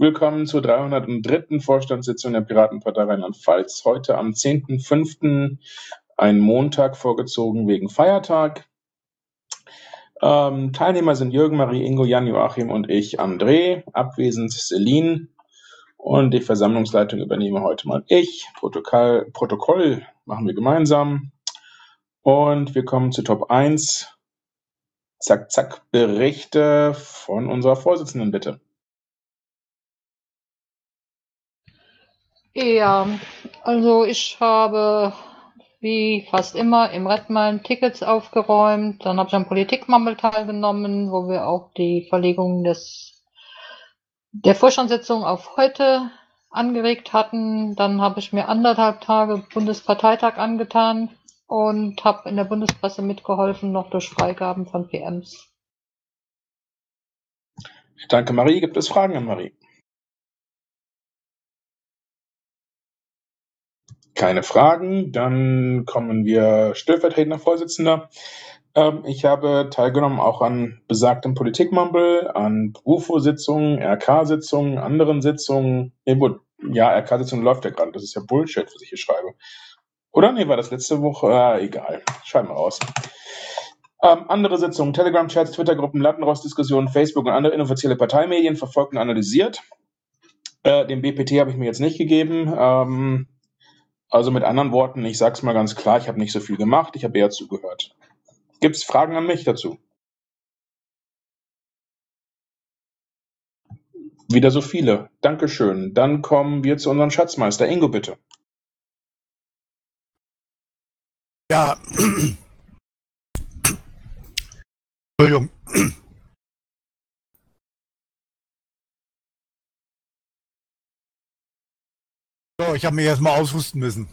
Willkommen zur 303. Vorstandssitzung der Piratenpartei Rheinland-Pfalz. Heute am 10.05., ein Montag vorgezogen wegen Feiertag. Teilnehmer sind Jürgen, Marie, Ingo, Jan, Joachim und ich, André. Abwesend Celine. Und die Versammlungsleitung übernehme heute mal ich. Protokoll machen wir gemeinsam. Und wir kommen zu Top 1. Zack, zack, Berichte von unserer Vorsitzenden, bitte. Ja, also ich habe wie fast immer im Redmine Tickets aufgeräumt. Dann habe ich am Politikmumble teilgenommen, wo wir auch die Verlegung der Vorstandssitzung auf heute angeregt hatten. Dann habe ich mir 1,5 Tage Bundesparteitag angetan und habe in der Bundespresse mitgeholfen, noch durch Freigaben von PMs. Danke, Marie. Gibt es Fragen an Marie? Keine Fragen. Dann kommen wir stellvertretender Vorsitzender. Ich habe teilgenommen auch an besagtem Politikmumble, an UFO-Sitzungen, RK-Sitzungen, anderen Sitzungen. Ja, RK-Sitzung läuft ja gerade. Das ist ja Bullshit, was ich hier schreibe. Oder? Nee, war das letzte Woche? Egal. Schreiben wir raus. Andere Sitzungen, Telegram-Chats, Twitter-Gruppen, Lattenrost-Diskussionen, Facebook und andere inoffizielle Parteimedien verfolgt und analysiert. Den BPT habe ich mir jetzt nicht gegeben. Also mit anderen Worten, ich sage es mal ganz klar, ich habe nicht so viel gemacht, ich habe eher zugehört. Gibt es Fragen an mich dazu? Wieder so viele. Dankeschön. Dann kommen wir zu unserem Schatzmeister. Ingo, bitte. Ja. Entschuldigung. So, ich habe mich erstmal aushusten müssen.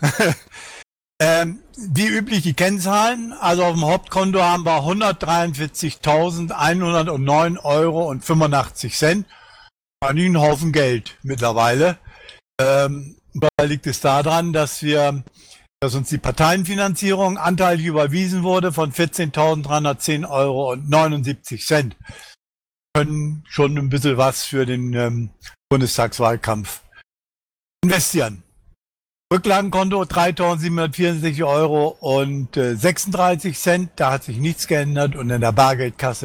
Wie üblich die Kennzahlen. Also auf dem Hauptkonto haben wir 143.109,85 €. Ein Haufen Geld mittlerweile. Da liegt es daran, dass uns die Parteienfinanzierung anteilig überwiesen wurde von 14.310,79 €. Können schon ein bisschen was für den Bundestagswahlkampf investieren. Rücklagenkonto 3.764,36 €. Da hat sich nichts geändert. Und in der Bargeldkasse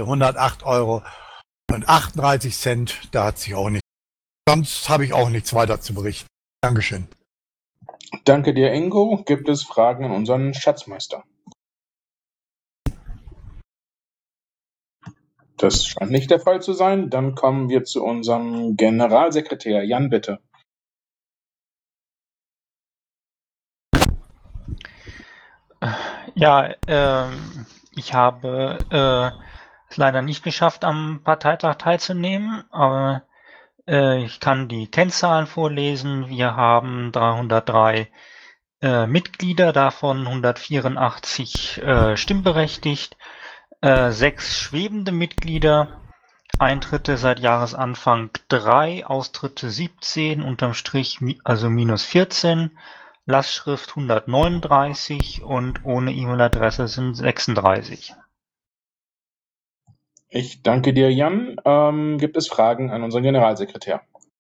108,38 €. Da hat sich auch nichts. Sonst habe ich auch nichts weiter zu berichten. Dankeschön. Danke dir, Ingo. Gibt es Fragen an unseren Schatzmeister? Das scheint nicht der Fall zu sein. Dann kommen wir zu unserem Generalsekretär. Jan, bitte. Ja, ich habe es leider nicht geschafft, am Parteitag teilzunehmen, aber ich kann die Kennzahlen vorlesen. Wir haben 303 Mitglieder, davon 184 stimmberechtigt, 6 schwebende Mitglieder, Eintritte seit Jahresanfang 3, Austritte 17, unterm Strich also minus 14, Lastschrift 139 und ohne E-Mail-Adresse sind 36. Ich danke dir, Jan. Gibt es Fragen an unseren Generalsekretär?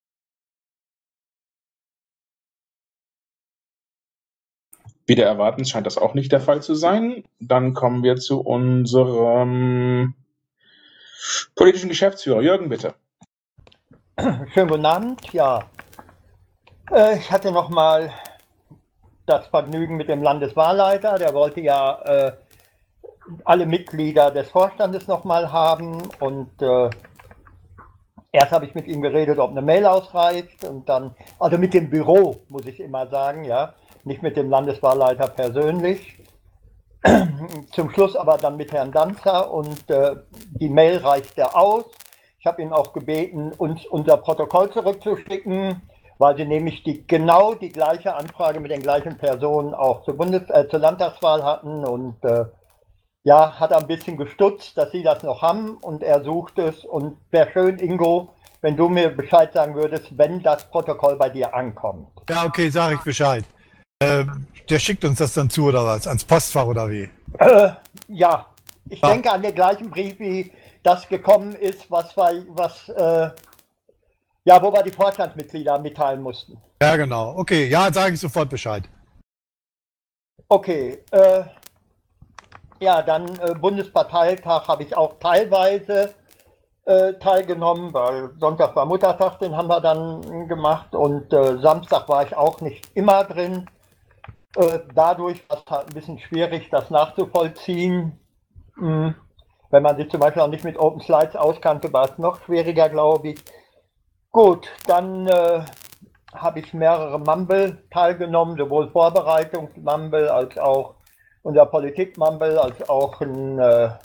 Wieder erwarten scheint das auch nicht der Fall zu sein. Dann kommen wir zu unserem politischen Geschäftsführer. Jürgen, bitte. Schönen guten Abend. Ja, ich hatte nochmal das Vergnügen mit dem Landeswahlleiter. Der wollte ja alle Mitglieder des Vorstandes nochmal haben. Und erst habe ich mit ihm geredet, ob eine Mail ausreicht. Und dann, also mit dem Büro, muss ich immer sagen, ja, nicht mit dem Landeswahlleiter persönlich. Zum Schluss aber dann mit Herrn Danzer und die Mail reichte aus. Ich habe ihn auch gebeten, uns unser Protokoll zurückzuschicken, weil sie nämlich genau die gleiche Anfrage mit den gleichen Personen auch zur Landtagswahl hatten. Und ja, hat er ein bisschen gestutzt, dass sie das noch haben und er sucht es. Und wäre schön, Ingo, wenn du mir Bescheid sagen würdest, wenn das Protokoll bei dir ankommt. Ja, okay, sage ich Bescheid. Der schickt uns das dann zu oder was? Ans Postfach oder wie? Ja, ich denke an den gleichen Brief, wie das gekommen ist, was Ja, wo wir die Vorstandsmitglieder mitteilen mussten. Ja, genau. Okay, ja, sage ich sofort Bescheid. Okay, ja, dann Bundesparteitag habe ich auch teilweise teilgenommen, weil Sonntag war Muttertag, den haben wir dann gemacht und Samstag war ich auch nicht immer drin. Dadurch war es halt ein bisschen schwierig, das nachzuvollziehen. Wenn man sich zum Beispiel auch nicht mit Open Slides auskannte, war es noch schwieriger, glaube ich. Gut, dann habe ich mehrere Mumble teilgenommen, sowohl Vorbereitungs-Mumble als auch unser Politik-Mumble, als auch ein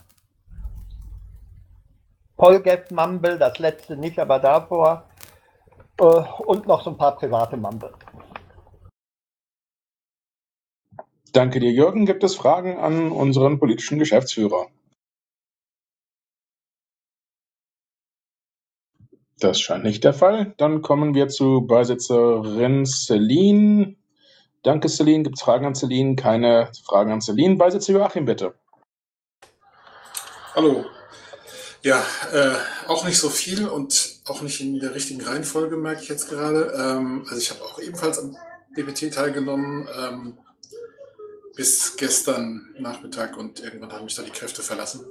Polgef-Mumble, das letzte nicht, aber davor. Und noch so ein paar private Mumble. Danke dir, Jürgen. Gibt es Fragen an unseren politischen Geschäftsführer? Das scheint nicht der Fall. Dann kommen wir zu Beisitzerin Celine. Danke, Celine. Gibt es Fragen an Celine? Keine Fragen an Celine. Beisitzer Joachim, bitte. Hallo. Ja, auch nicht so viel und auch nicht in der richtigen Reihenfolge, merke ich jetzt gerade. Also ich habe auch ebenfalls am DPT teilgenommen, bis gestern Nachmittag und irgendwann haben mich da die Kräfte verlassen.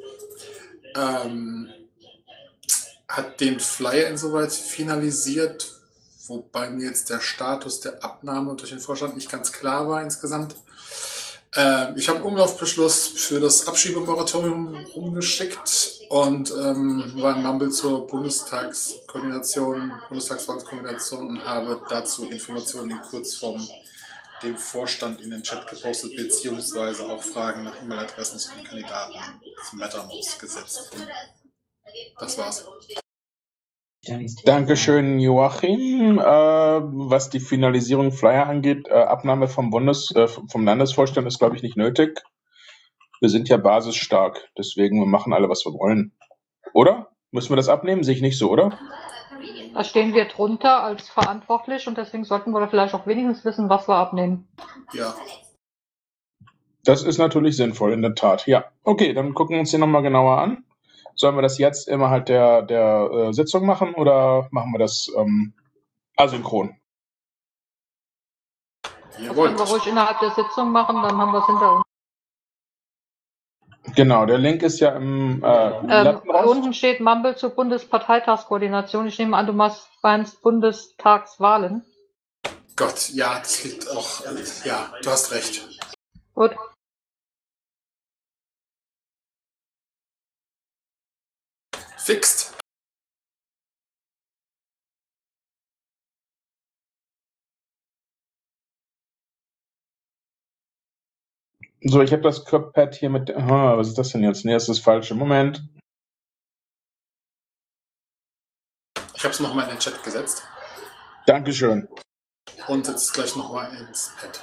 Hat den Flyer insoweit finalisiert, wobei mir jetzt der Status der Abnahme durch den Vorstand nicht ganz klar war insgesamt. Ich habe einen Umlaufbeschluss für das Abschiebemoratorium rumgeschickt und war im Mumble zur Bundestagswahlkoordination und habe dazu Informationen in Kurzform dem Vorstand in den Chat gepostet, beziehungsweise auch Fragen nach E-Mail-Adressen zu den Kandidaten zum Mattermost gesetzt. Das war's. Dankeschön, Joachim. Was die Finalisierung Flyer angeht, Abnahme vom Landesvorstand ist, glaube ich, nicht nötig. Wir sind ja basisstark, deswegen wir machen alle, was wir wollen. Oder? Müssen wir das abnehmen? Sehe ich nicht so, oder? Da stehen wir drunter als verantwortlich und deswegen sollten wir vielleicht auch wenigstens wissen, was wir abnehmen. Ja. Das ist natürlich sinnvoll, in der Tat. Ja, okay, dann gucken wir uns den nochmal genauer an. Sollen wir das jetzt innerhalb der Sitzung machen oder machen wir das asynchron? Das können wir ruhig innerhalb der Sitzung machen, dann haben wir es hinter uns. Genau, der Link ist ja im unten steht Mumble zur Bundesparteitagskoordination. Ich nehme an, du meinst Bundestagswahlen. Gott, ja, das liegt auch. Ja, du hast recht. Gut. Fixed. So, ich habe das Pad hier mit. Was ist das denn jetzt? Nee, das ist das falsche. Moment. Ich habe es nochmal in den Chat gesetzt. Dankeschön. Und jetzt gleich nochmal ins Pad.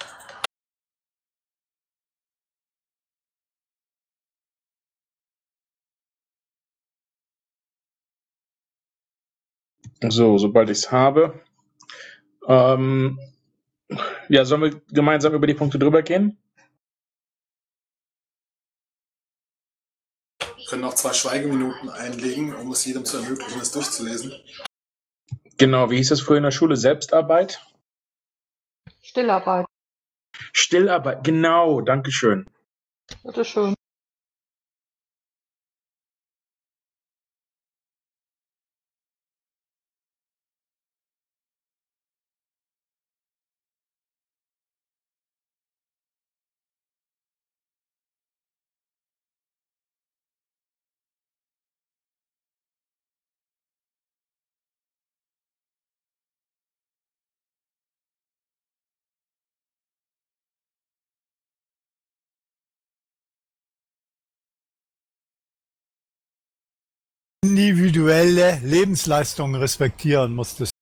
So, sobald ich es habe. Ja, sollen wir gemeinsam über die Punkte drüber gehen? Wir können noch 2 Schweigeminuten einlegen, um es jedem zu ermöglichen, es durchzulesen. Genau, wie hieß das früher in der Schule? Selbstarbeit? Stillarbeit. Stillarbeit, genau, Dankeschön. Bitteschön. Individuelle Lebensleistungen respektieren muss das.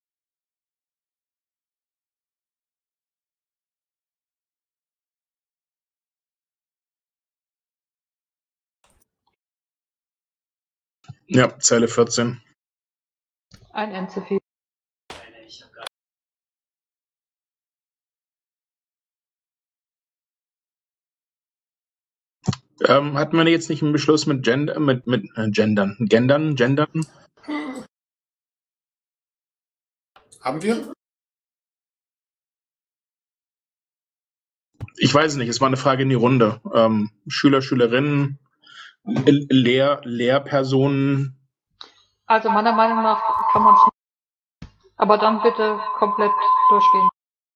Ja, Zeile 14. Ein N zu viel. Hatten wir jetzt nicht einen Beschluss mit Gendern? Haben wir? Ich weiß es nicht, es war eine Frage in die Runde. Schüler, Schülerinnen, Lehrpersonen. Also meiner Meinung nach kann man es nicht. Aber dann bitte komplett durchgehen.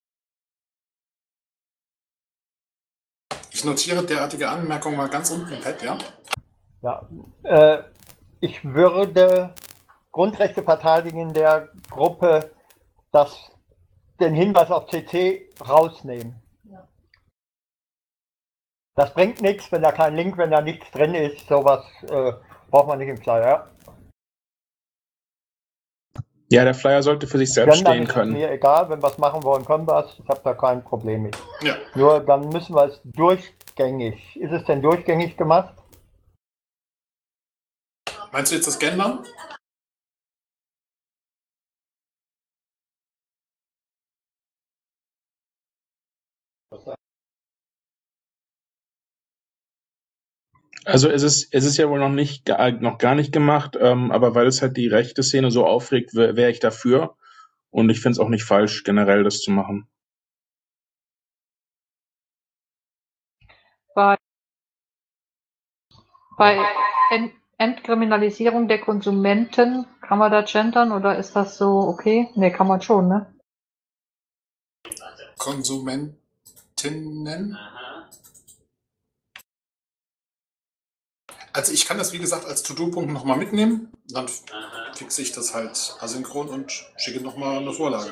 Ich notiere derartige Anmerkungen mal ganz unten im Pad, ja? Ja, ich würde Grundrechte verteidigen in der Gruppe, den Hinweis auf CC rausnehmen. Das bringt nichts, wenn da kein Link, wenn da nichts drin ist, sowas braucht man nicht im Flyer. Ja, der Flyer sollte für sich selbst stehen können. Mir egal, wenn wir es machen wollen, können wir es. Ich habe da kein Problem mit. Ja. Nur dann müssen wir es durchgängig. Ist es denn durchgängig gemacht? Meinst du jetzt das Gendern? Also es ist ja wohl noch gar nicht gemacht, aber weil es halt die rechte Szene so aufregt, wäre ich dafür. Und ich finde es auch nicht falsch, generell das zu machen. Bei Entkriminalisierung der Konsumenten, kann man da gendern oder ist das so okay? Ne, kann man schon, ne? Konsumentinnen? Also ich kann das, wie gesagt, als To-Do-Punkt nochmal mitnehmen. Dann fixe ich das halt asynchron und schicke nochmal eine Vorlage.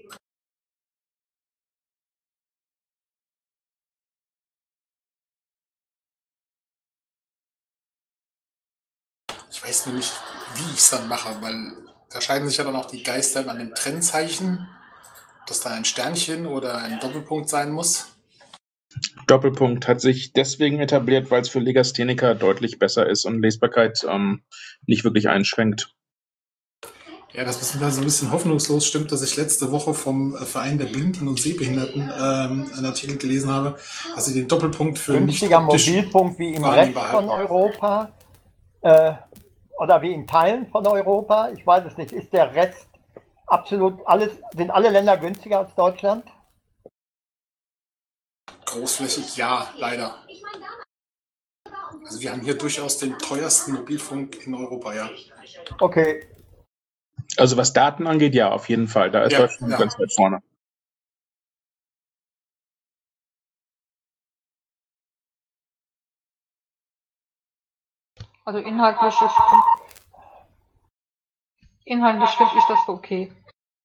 Ich weiß nur nicht, wie ich es dann mache, weil da scheiden sich ja dann auch die Geister an dem Trennzeichen, dass da ein Sternchen oder ein Doppelpunkt sein muss. Doppelpunkt hat sich deswegen etabliert, weil es für Legastheniker deutlich besser ist und Lesbarkeit nicht wirklich einschränkt. Ja, das ist mir so ein bisschen hoffnungslos stimmt, dass ich letzte Woche vom Verein der Blinden und Sehbehinderten einen Artikel gelesen habe, dass sie den Doppelpunkt für günstiger Mobilpunkt wie im Rest von Europa oder wie in Teilen von Europa. Ich weiß es nicht. Ist der Rest absolut sind alle Länder günstiger als Deutschland? Großflächig ja, leider. Also wir haben hier durchaus den teuersten Mobilfunk in Europa, ja. Okay. Also was Daten angeht, ja, auf jeden Fall. Da ist Deutschland ganz weit vorne. Also inhaltlich finde ich das okay.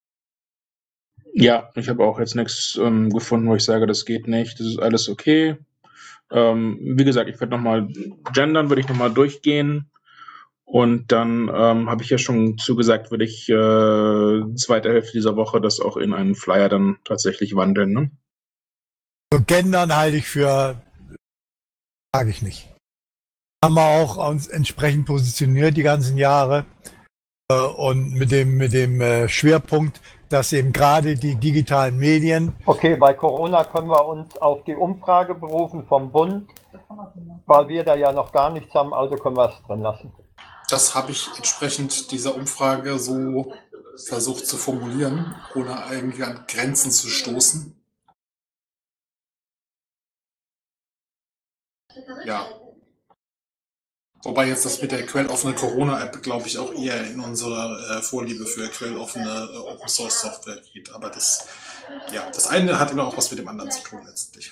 Ja, ich habe auch jetzt nichts gefunden, wo ich sage, das geht nicht. Das ist alles okay. Wie gesagt, ich werde nochmal gendern, würde ich nochmal durchgehen. Und dann habe ich ja schon zugesagt, würde ich zweite Hälfte dieser Woche das auch in einen Flyer dann tatsächlich wandeln. Ne? So gendern halte ich für, sage ich nicht. Haben wir auch uns entsprechend positioniert die ganzen Jahre und mit dem Schwerpunkt, dass eben gerade die digitalen Medien. Okay, bei Corona können wir uns auf die Umfrage berufen vom Bund, weil wir da ja noch gar nichts haben, also können wir es drin lassen. Das habe ich entsprechend dieser Umfrage so versucht zu formulieren, ohne irgendwie an Grenzen zu stoßen. Ja. Wobei jetzt das mit der quelloffenen Corona-App, glaube ich, auch eher in unsere Vorliebe für quelloffene Open-Source-Software geht. Aber das eine hat immer auch was mit dem anderen zu tun letztlich.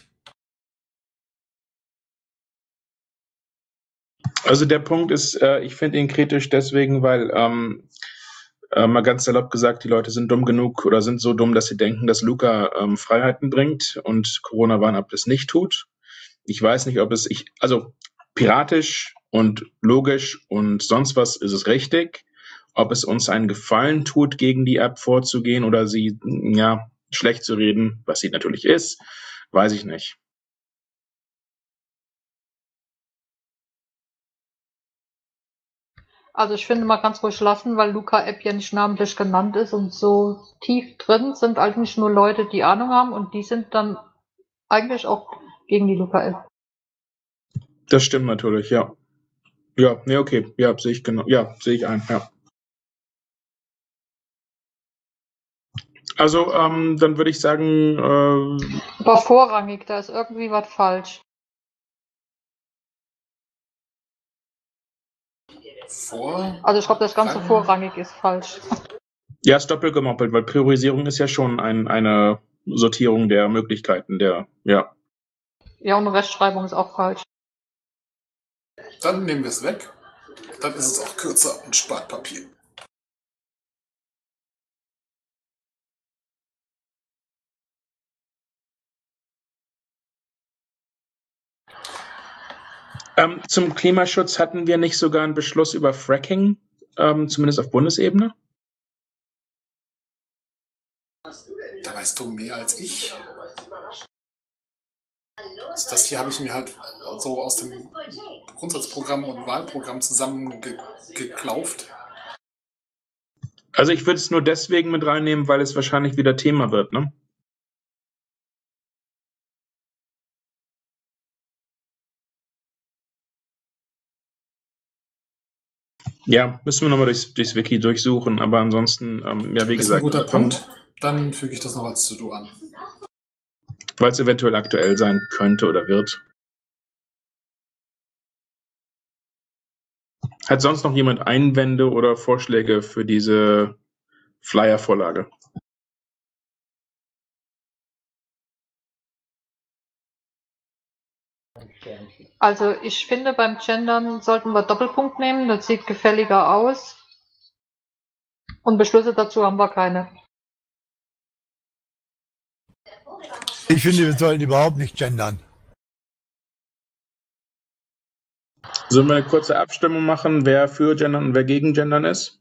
Also der Punkt ist, ich finde ihn kritisch deswegen, weil mal ganz salopp gesagt, die Leute sind dumm genug oder sind so dumm, dass sie denken, dass Luca Freiheiten bringt und Corona-Warn-App das nicht tut. Ich weiß nicht, ob also piratisch und logisch und sonst was ist es richtig. Ob es uns einen Gefallen tut, gegen die App vorzugehen oder sie schlecht zu reden, was sie natürlich ist, weiß ich nicht. Also ich finde, man kann es ruhig lassen, weil Luca-App ja nicht namentlich genannt ist und so tief drin sind eigentlich nur Leute, die Ahnung haben und die sind dann eigentlich auch gegen die Luca-App. Das stimmt natürlich, ja. Ja, nee, okay. Ja, sehe ich genau. Ja, sehe ich ein, ja. Also, dann würde ich sagen, Aber vorrangig, da ist irgendwie was falsch. Also ich glaube, das ganze vorrangig ist falsch. ja, ist doppelt gemoppelt, weil Priorisierung ist ja schon eine Sortierung der Möglichkeiten, ja. Ja, und Rechtschreibung ist auch falsch. Dann nehmen wir es weg. Dann ist es auch kürzer und spart Papier. Zum Klimaschutz hatten wir nicht sogar einen Beschluss über Fracking, zumindest auf Bundesebene? Da weißt du mehr als ich. Also das hier habe ich mir halt so aus dem Grundsatzprogramm und Wahlprogramm zusammengeklauft. Also ich würde es nur deswegen mit reinnehmen, weil es wahrscheinlich wieder Thema wird, ne? Ja, müssen wir nochmal durchs Wiki durchsuchen, aber ansonsten, ja, wie Ist gesagt. ein guter Punkt. Dann füge ich das noch als To-Do an. Weil es eventuell aktuell sein könnte oder wird. Hat sonst noch jemand Einwände oder Vorschläge für diese Flyer-Vorlage? Also ich finde, beim Gendern sollten wir Doppelpunkt nehmen, das sieht gefälliger aus. Und Beschlüsse dazu haben wir keine. Ich finde, wir sollten überhaupt nicht gendern. Sollen wir eine kurze Abstimmung machen, wer für Gendern und wer gegen Gendern ist?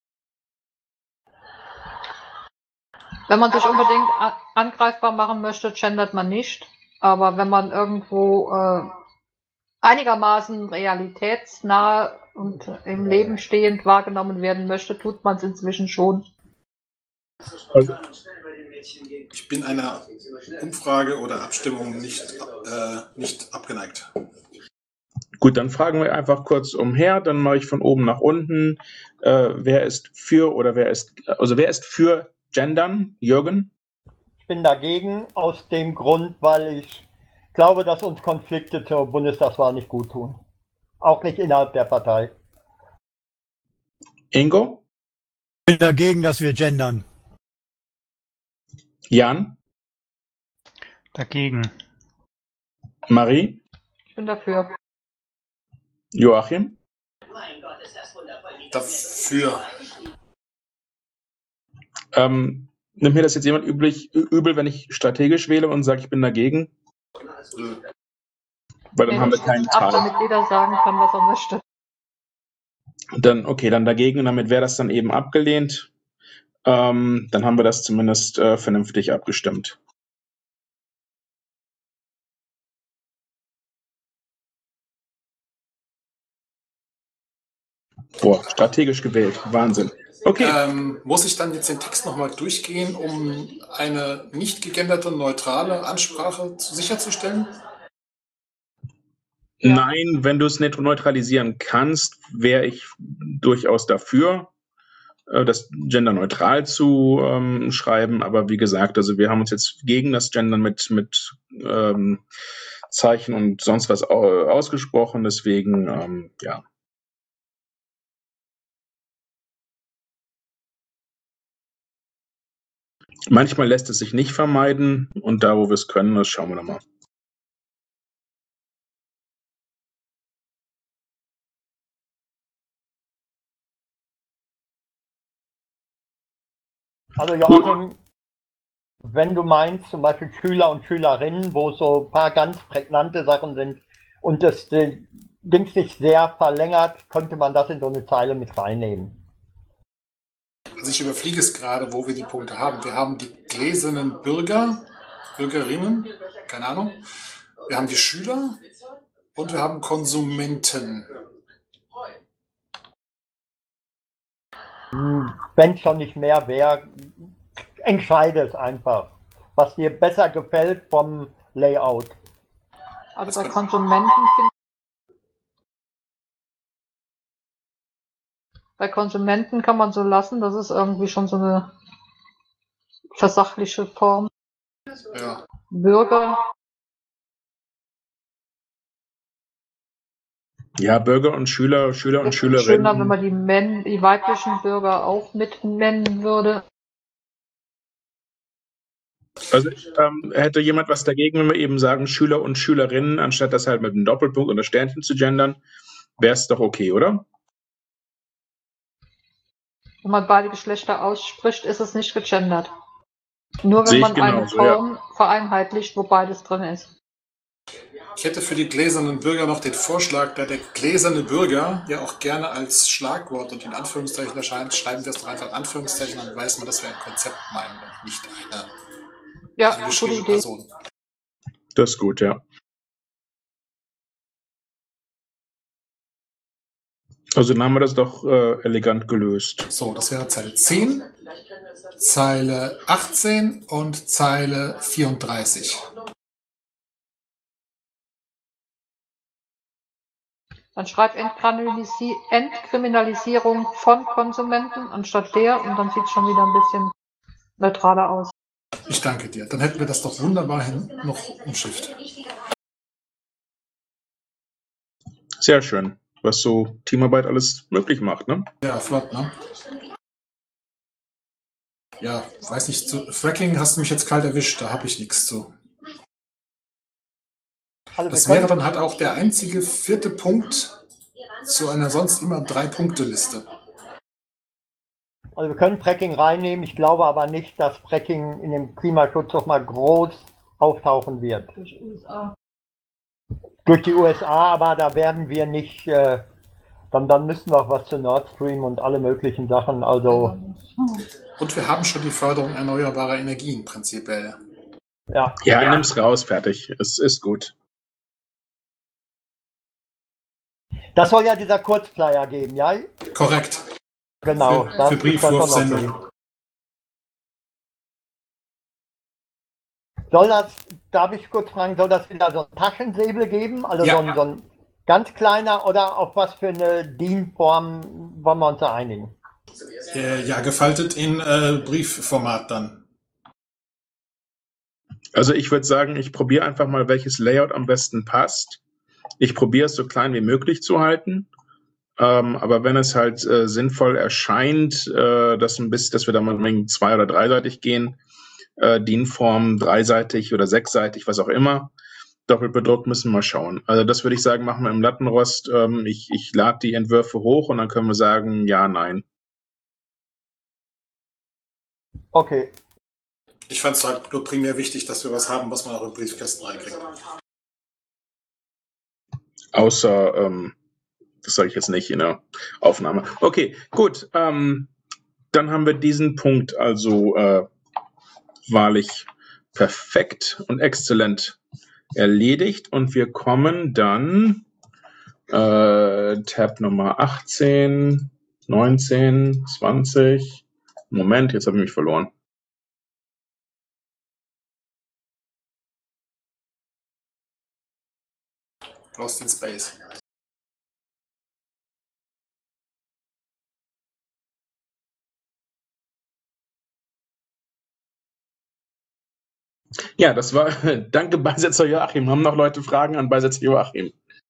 Wenn man sich unbedingt angreifbar machen möchte, gendert man nicht. Aber wenn man irgendwo einigermaßen realitätsnah und im Leben stehend wahrgenommen werden möchte, tut man es inzwischen schon. Also, Ich bin einer Umfrage oder Abstimmung nicht abgeneigt. gut, dann fragen wir einfach kurz umher, dann mache ich von oben nach unten. Wer ist für oder wer ist für Gendern? Jürgen? Ich bin dagegen aus dem Grund, weil ich glaube, dass uns Konflikte zur Bundestagswahl nicht gut tun. Auch nicht innerhalb der Partei. Ingo? Ich bin dagegen, dass wir gendern. Jan? Dagegen. Marie? Ich bin dafür. Joachim? Dafür. Nimmt mir das jetzt jemand übel, wenn ich strategisch wähle und sage, ich bin dagegen? Weil dann haben wir keinen ab, Teil. damit jeder sagen kann, was er möchte. Dann dagegen und damit wäre das dann eben abgelehnt. Dann haben wir das zumindest vernünftig abgestimmt. Boah, strategisch gewählt. Wahnsinn. Okay. Muss ich dann jetzt den Text nochmal durchgehen, um eine nicht gegenderte, neutrale Ansprache sicherzustellen? Ja. Nein, wenn du es neutralisieren kannst, wäre ich durchaus dafür, das genderneutral zu schreiben. Aber wie gesagt, also wir haben uns jetzt gegen das Gendern mit Zeichen und sonst was ausgesprochen. Deswegen, ja. Manchmal lässt es sich nicht vermeiden und da, wo wir es können, das schauen wir nochmal. Also Joachim, wenn du meinst, zum Beispiel Schüler und Schülerinnen, wo so ein paar ganz prägnante Sachen sind und das Ding sich sehr verlängert, könnte man das in so eine Zeile mit reinnehmen. Also ich überfliege es gerade, wo wir die Punkte haben. Wir haben die gläsernen Bürgerinnen, keine Ahnung. Wir haben die Schüler und wir haben Konsumenten. Wenn es schon nicht mehr wäre, entscheide es einfach, was dir besser gefällt vom Layout. Also bei Konsumenten kann man so lassen, das ist irgendwie schon so eine versachliche Form. Ja. Bürger. Ja, Bürger und Schüler, Schüler und Es wäre schöner, wenn Schülerinnen. man die weiblichen Bürger auch mit nennen würde. Also hätte jemand was dagegen, wenn wir eben sagen Schüler und Schülerinnen, anstatt das halt mit einem Doppelpunkt oder Sternchen zu gendern, wäre es doch okay, oder? Wenn man beide Geschlechter ausspricht, ist es nicht gegendert. Nur wenn Sehe ich man eine genauso, ja. Form vereinheitlicht, wo beides drin ist. Ich hätte für die gläsernen Bürger noch den Vorschlag, da der gläserne Bürger ja auch gerne als Schlagwort und in Anführungszeichen erscheint, schreiben wir es doch einfach in Anführungszeichen, dann weiß man, dass wir ein Konzept meinen und nicht eine Ja, gute angeschriebene Idee. Person. Das ist gut, ja. Also dann haben wir das doch elegant gelöst. So, das wäre Zeile 10, Zeile 18 und Zeile 34. Dann schreib Entkriminalisierung von Konsumenten anstatt der und dann sieht es schon wieder ein bisschen neutraler aus. Ich danke dir. Dann hätten wir das doch wunderbar noch umschifft. Sehr schön, was so Teamarbeit alles möglich macht, ne? Ja, flott, ne? Ja, weiß nicht, zu Fracking hast du mich jetzt kalt erwischt, da habe ich nichts zu. Also Das wäre dann halt auch der einzige 4. Punkt zu einer sonst immer 3-Punkte-Liste. Also wir können Fracking reinnehmen, ich glaube aber nicht, dass Fracking in dem Klimaschutz noch mal groß auftauchen wird. Durch die USA, aber da werden wir nicht, dann müssen wir auch was zu Nord Stream und alle möglichen Sachen, also Und wir haben schon die Förderung erneuerbarer Energien prinzipiell. ja. Ja, nimm's raus, fertig. Es ist gut. Das soll ja dieser Kurzflyer geben, ja? Korrekt. Genau. Für das ist dann Briefwurfsendung. schon okay. Soll das, darf ich kurz fragen, soll das wieder so ein Taschensäbel geben? Also Ja. so ein ganz kleiner oder auf was für eine DIN-Form wollen wir uns da einigen? Ja, gefaltet in Briefformat dann. Also ich würde sagen, ich probiere einfach mal, welches Layout am besten passt. Ich probiere es so klein wie möglich zu halten. Aber wenn es halt sinnvoll erscheint, dass wir da mal 2- oder 3-seitig gehen, DIN-Form 3-seitig oder 6-seitig, was auch immer, doppelt bedruckt, müssen wir mal schauen. Also das würde ich sagen, machen wir im Lattenrost. Ich lade die Entwürfe hoch und dann können wir sagen, ja, nein. Okay. Ich fand es halt nur primär wichtig, dass wir was haben, was man auch in Briefkästen reinkriegt. Außer, das sage ich jetzt nicht in der Aufnahme. Okay, gut. Dann haben wir diesen Punkt also wahrlich perfekt und exzellent erledigt. Und wir kommen dann Tab Nummer 18, 19, 20. Moment, jetzt habe ich mich verloren. Lost in Space. Ja, das war, danke Beisetzer Joachim. Haben noch Leute Fragen an Beisetzer Joachim?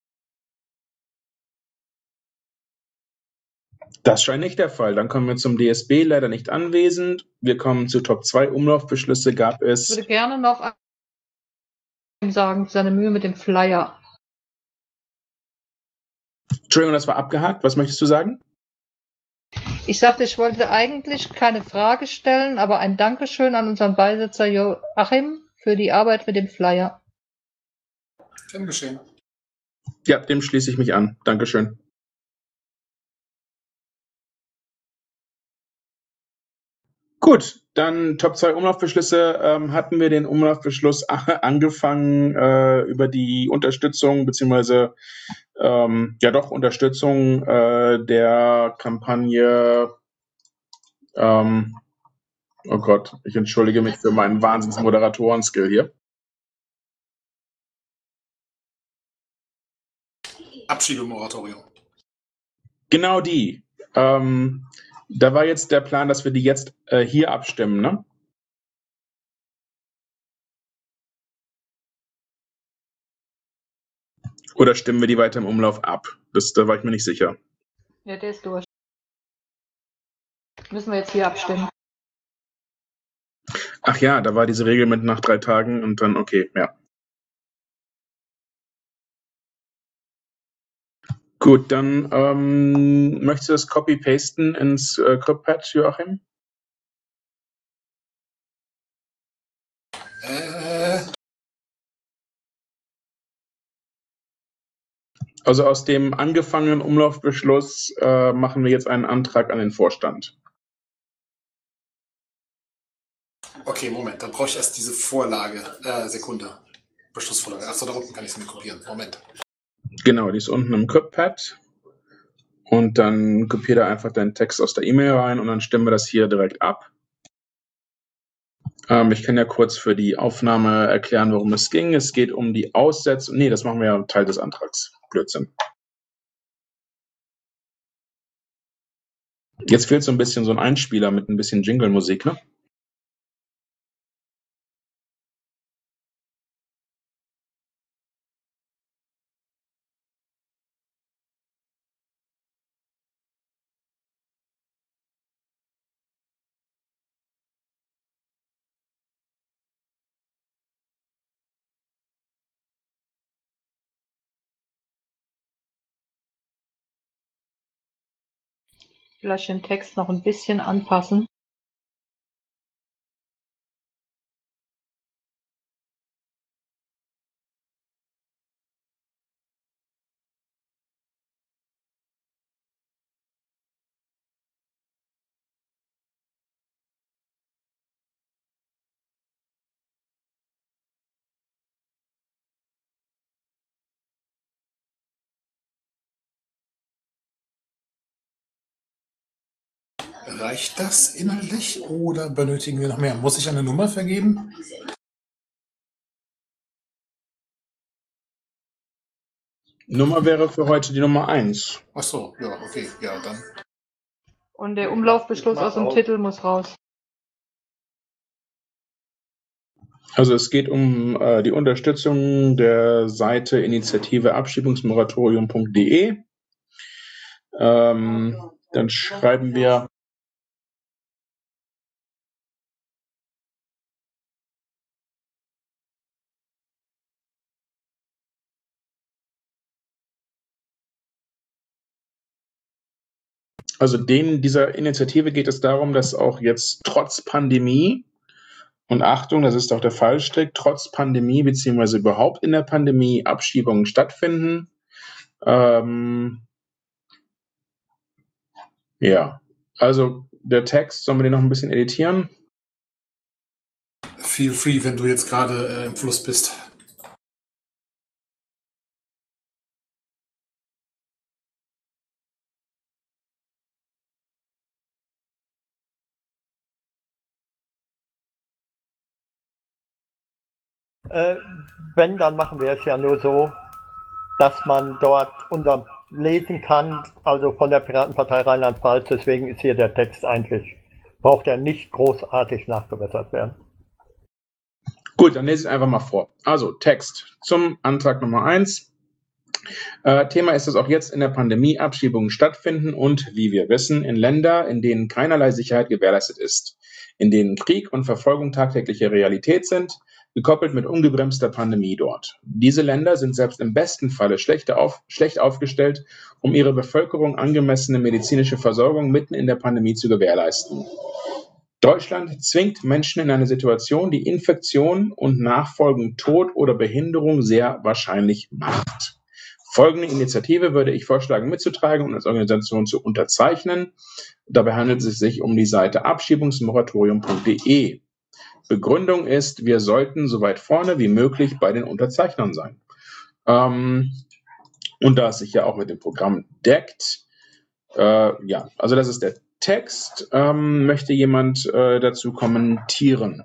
Das scheint nicht der Fall. Dann kommen wir zum DSB, leider nicht anwesend. Wir kommen zu Top 2 Umlaufbeschlüsse. Gab Ich es. würde gerne noch sagen, seine Mühe mit dem Flyer. Entschuldigung, das war abgehakt. Was möchtest du sagen? Ich sagte, ich wollte eigentlich keine Frage stellen, aber ein Dankeschön an unseren Beisitzer Joachim für die Arbeit mit dem Flyer. Gern geschehen. Ja, dem schließe ich mich an. Dankeschön. Gut, dann Top 2 Umlaufbeschlüsse. Hatten wir den Umlaufbeschluss angefangen über die Unterstützung beziehungsweise Unterstützung der Kampagne. Oh Gott, ich entschuldige mich für meinen Wahnsinns-Moderatoren-Skill hier. Abschiebemoratorium. Genau die. Da war jetzt der Plan, dass wir die jetzt hier abstimmen, ne? Oder stimmen wir die weiter im Umlauf ab? Da war ich mir nicht sicher. Ja, der ist durch. Müssen wir jetzt hier abstimmen. Ach ja, da war diese Regel mit nach 3 Tagen und dann, okay, ja. Gut, dann möchtest du das copy-pasten ins CryptPad, Joachim? Also aus dem angefangenen Umlaufbeschluss machen wir jetzt einen Antrag an den Vorstand. Okay, Moment, dann brauche ich erst diese Vorlage. Sekunde. Beschlussvorlage. Achso, da unten kann ich es mir kopieren. Moment. Genau, die ist unten im CryptPad. Und dann kopiere da einfach deinen Text aus der E-Mail rein und dann stimmen wir das hier direkt ab. Ich kann ja kurz für die Aufnahme erklären, worum es ging. Es geht um die Aussetzung. Nee, das machen wir ja Teil des Antrags. Blödsinn. Jetzt fehlt so ein bisschen so ein Einspieler mit ein bisschen Jingle-Musik, ne? Vielleicht den Text noch ein bisschen anpassen. Reicht das inhaltlich oder benötigen wir noch mehr? Muss ich eine Nummer vergeben? Nummer wäre für heute die Nummer 1. Achso, ja, okay, ja, dann. Und der Umlaufbeschluss aus dem Titel muss raus. Also es geht um die Unterstützung der Seite Initiative Abschiebungsmoratorium.de. Dann schreiben wir also dieser Initiative geht es darum, dass auch jetzt trotz Pandemie, und Achtung, das ist auch der Fallstrick, trotz Pandemie beziehungsweise überhaupt in der Pandemie Abschiebungen stattfinden. Ja, also der Text, sollen wir den noch ein bisschen editieren? Feel free, wenn du jetzt gerade im Fluss bist. Wenn, dann machen wir es ja nur so, dass man dort lesen kann, also von der Piratenpartei Rheinland-Pfalz. Deswegen ist hier der Text eigentlich, braucht er nicht großartig nachgebessert werden. Gut, dann lese ich einfach mal vor. Also Text zum Antrag Nummer 1. Thema ist, dass auch jetzt in der Pandemie Abschiebungen stattfinden und, wie wir wissen, in Länder, in denen keinerlei Sicherheit gewährleistet ist, in denen Krieg und Verfolgung tagtägliche Realität sind, gekoppelt mit ungebremster Pandemie dort. Diese Länder sind selbst im besten Falle schlecht aufgestellt, um ihre Bevölkerung angemessene medizinische Versorgung mitten in der Pandemie zu gewährleisten. Deutschland zwingt Menschen in eine Situation, die Infektion und nachfolgend Tod oder Behinderung sehr wahrscheinlich macht. Folgende Initiative würde ich vorschlagen mitzutragen und als Organisation zu unterzeichnen. Dabei handelt es sich um die Seite abschiebungsmoratorium.de. Begründung ist, wir sollten so weit vorne wie möglich bei den Unterzeichnern sein. Und da es sich ja auch mit dem Programm deckt, ja, also das ist der Text. Möchte jemand dazu kommentieren?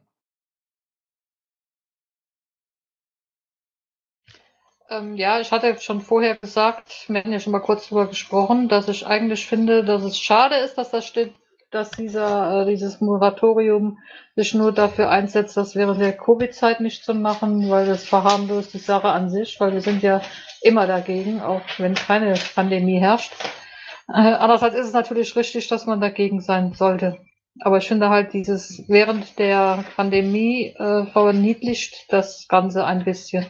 Ja, ich hatte schon vorher gesagt, wir hatten ja schon mal kurz drüber gesprochen, dass ich eigentlich finde, dass es schade ist, dass da steht, dass dieses Moratorium sich nur dafür einsetzt, das während der Covid-Zeit nicht zu machen, weil das verharmlost die Sache an sich, weil wir sind ja immer dagegen, auch wenn keine Pandemie herrscht. Andererseits ist es natürlich richtig, dass man dagegen sein sollte. Aber ich finde halt dieses während der Pandemie verniedlicht das Ganze ein bisschen.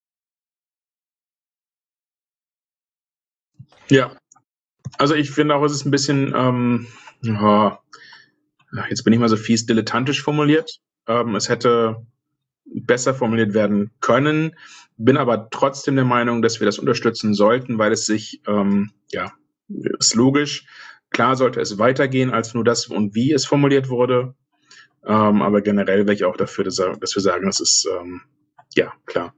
Ja, also ich finde auch, es ist ein bisschen, ja, jetzt bin ich mal so fies dilettantisch formuliert. Es hätte besser formuliert werden können, bin aber trotzdem der Meinung, dass wir das unterstützen sollten, weil es sich, ja, ist logisch. Klar sollte es weitergehen als nur das und wie es formuliert wurde. Aber generell wäre ich auch dafür, dass wir sagen, das ist, ja, klar.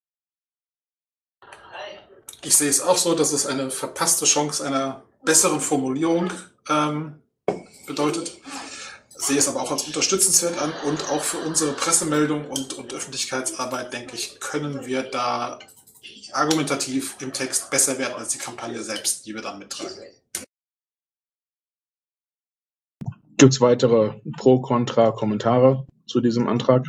Ich sehe es auch so, dass es eine verpasste Chance einer besseren Formulierung bedeutet. Sehe es aber auch als unterstützenswert an und auch für unsere Pressemeldung und Öffentlichkeitsarbeit, denke ich, können wir da argumentativ im Text besser werden als die Kampagne selbst, die wir dann mittragen. Gibt es weitere Pro-Kontra-Kommentare zu diesem Antrag?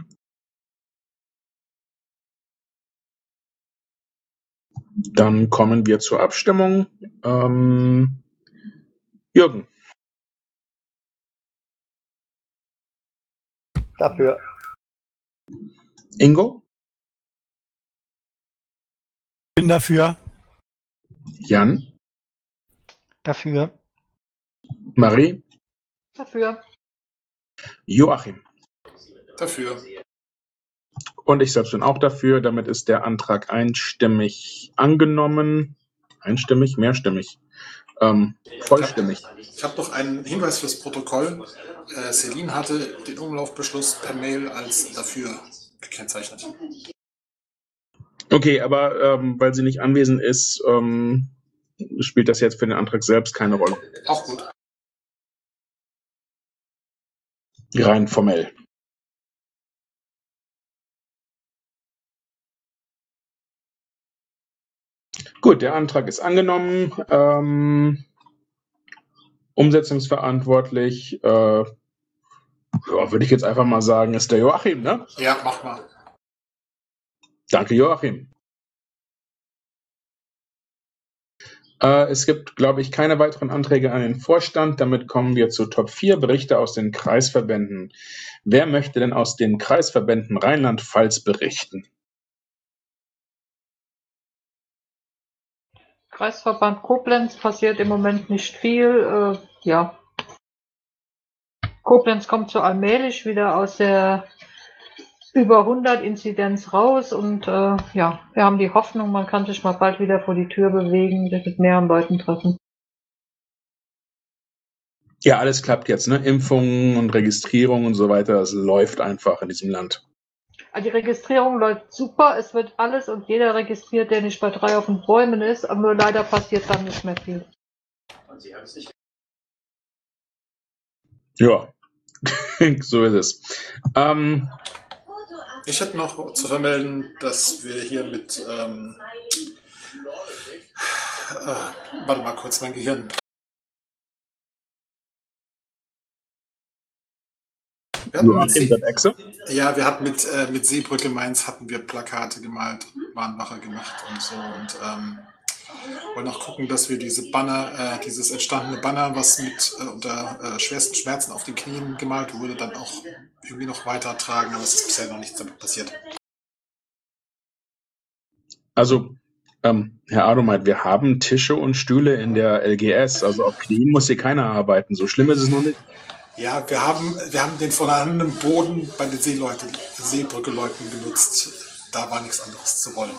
Dann kommen wir zur Abstimmung. Jürgen. Dafür. Ingo? Bin dafür. Jan? Dafür. Marie? Dafür. Joachim? Dafür. Und ich selbst bin auch dafür. Damit ist der Antrag einstimmig angenommen. Einstimmig? Mehrstimmig? Vollstimmig. Ich habe noch einen Hinweis fürs Protokoll. Celine hatte den Umlaufbeschluss per Mail als dafür gekennzeichnet. Okay, aber weil sie nicht anwesend ist, spielt das jetzt für den Antrag selbst keine Rolle. Auch gut. Rein formell. Gut, der Antrag ist angenommen. Umsetzungsverantwortlich, ja, würde ich jetzt einfach mal sagen, ist der Joachim, ne? Ja, mach mal. Danke, Joachim. Es gibt, glaube ich, keine weiteren Anträge an den Vorstand. Damit kommen wir zu Top 4 Berichte aus den Kreisverbänden. Wer möchte denn aus den Kreisverbänden Rheinland-Pfalz berichten? Kreisverband Koblenz passiert im Moment nicht viel. Ja. Koblenz kommt so allmählich wieder aus der über 100 Inzidenz raus und ja, wir haben die Hoffnung, man kann sich mal bald wieder vor die Tür bewegen, mit mehreren Leuten treffen. Ja, alles klappt jetzt, ne? Impfungen und Registrierung und so weiter, das läuft einfach in diesem Land. Also die Registrierung läuft super, es wird alles und jeder registriert, der nicht bei 3 auf den Bäumen ist, aber nur leider passiert dann nicht mehr viel. Ja, so ist es. Ich hätte noch zu vermelden, dass wir hier mit warte mal kurz, mein Gehirn. Wir hatten mit Seebrücke Mainz hatten wir Plakate gemalt, Mahnwache gemacht und so und wollen auch gucken, dass wir diese Banner, dieses entstandene Banner, was mit unter schwersten Schmerzen auf den Knien gemalt wurde, dann auch irgendwie noch weiter tragen, aber es ist bisher noch nichts damit passiert. Also, Herr Adomeit, wir haben Tische und Stühle in der LGS, also auf Knien muss hier keiner arbeiten. So schlimm ist es noch nicht. Ja, wir haben den vorhandenen Boden bei den Seebrücke-Leuten benutzt. Da war nichts anderes zu wollen.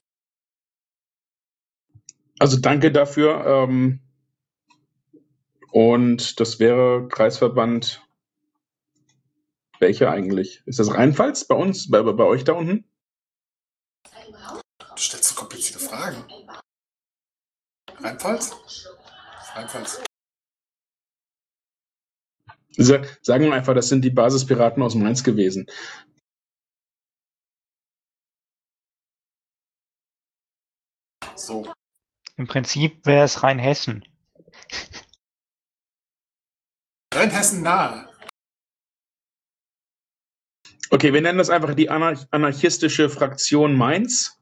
Also danke dafür. Und das wäre Kreisverband. Welcher eigentlich? Ist das Rheinpfalz bei uns, bei euch da unten? Du stellst so komplizierte Fragen. Rheinpfalz? Rheinpfalz. Sagen wir einfach, das sind die Basispiraten aus Mainz gewesen. So. Im Prinzip wäre es Rheinhessen. Rheinhessen nahe. Okay, wir nennen das einfach die anarchistische Fraktion Mainz.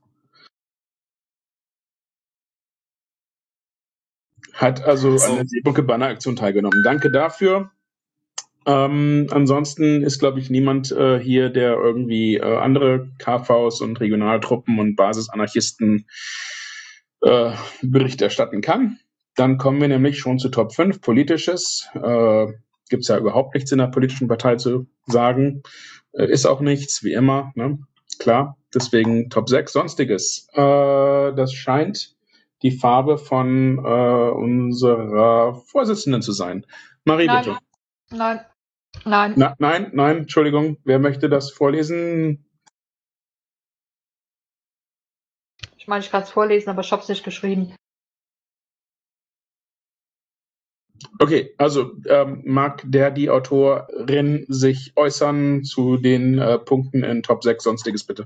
Hat also an der Seebrücke-Banner-Aktion teilgenommen. Danke dafür. Ansonsten ist, glaube ich, niemand hier, der irgendwie andere KVs und Regionaltruppen und Basisanarchisten Bericht erstatten kann. Dann kommen wir nämlich schon zu Top 5, Politisches. Gibt es ja überhaupt nichts in der politischen Partei zu sagen. Ist auch nichts, wie immer, ne? Klar. Deswegen Top 6, Sonstiges. Das scheint die Farbe von unserer Vorsitzenden zu sein. Marie, Nein, bitte. nein. Nein, Entschuldigung. Wer möchte das vorlesen? Ich meine, ich kann es vorlesen, aber ich habe es nicht geschrieben. Okay, also mag die Autorin sich äußern zu den Punkten in Top 6 Sonstiges, bitte?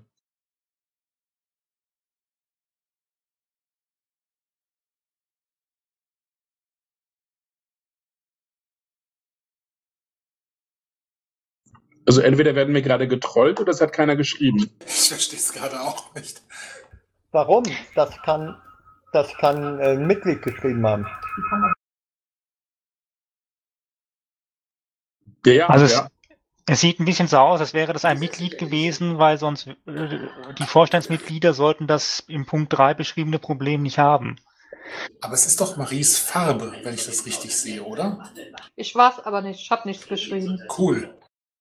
Also entweder werden wir gerade getrollt oder es hat keiner geschrieben. Ich verstehe es gerade auch nicht. Warum? Das kann ein Mitglied geschrieben haben. Ja, Also ja. es sieht ein bisschen so aus, als wäre das ein Mitglied gewesen, weil sonst die Vorstandsmitglieder sollten das im Punkt 3 beschriebene Problem nicht haben. Aber es ist doch Maries Farbe, wenn ich das richtig sehe, oder? Ich war es aber nicht. Ich habe nichts geschrieben. Cool.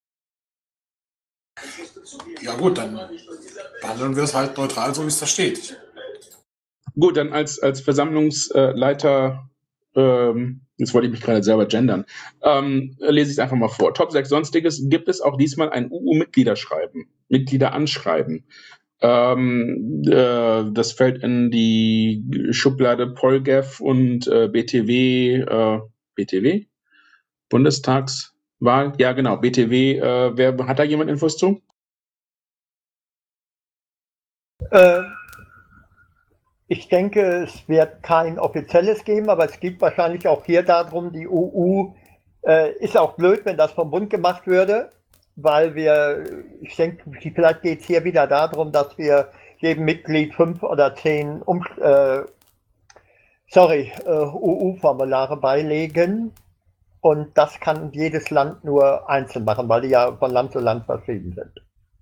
Ja gut, dann behandeln wir es halt neutral, so wie es da steht. Gut, dann als Versammlungsleiter, jetzt wollte ich mich gerade selber gendern, lese ich es einfach mal vor. Top 6 Sonstiges gibt es auch diesmal ein Mitgliederanschreiben. Das fällt in die Schublade Polgef und BTW, Bundestagswahl, ja genau, BTW, hat da jemand Infos zu? Ich denke, es wird kein offizielles geben, aber es geht wahrscheinlich auch hier darum, die UU ist auch blöd, wenn das vom Bund gemacht würde, weil ich denke, vielleicht geht es hier wieder darum, dass wir jedem Mitglied 5 oder 10 UU-Formulare beilegen und das kann jedes Land nur einzeln machen, weil die ja von Land zu Land verschieden sind.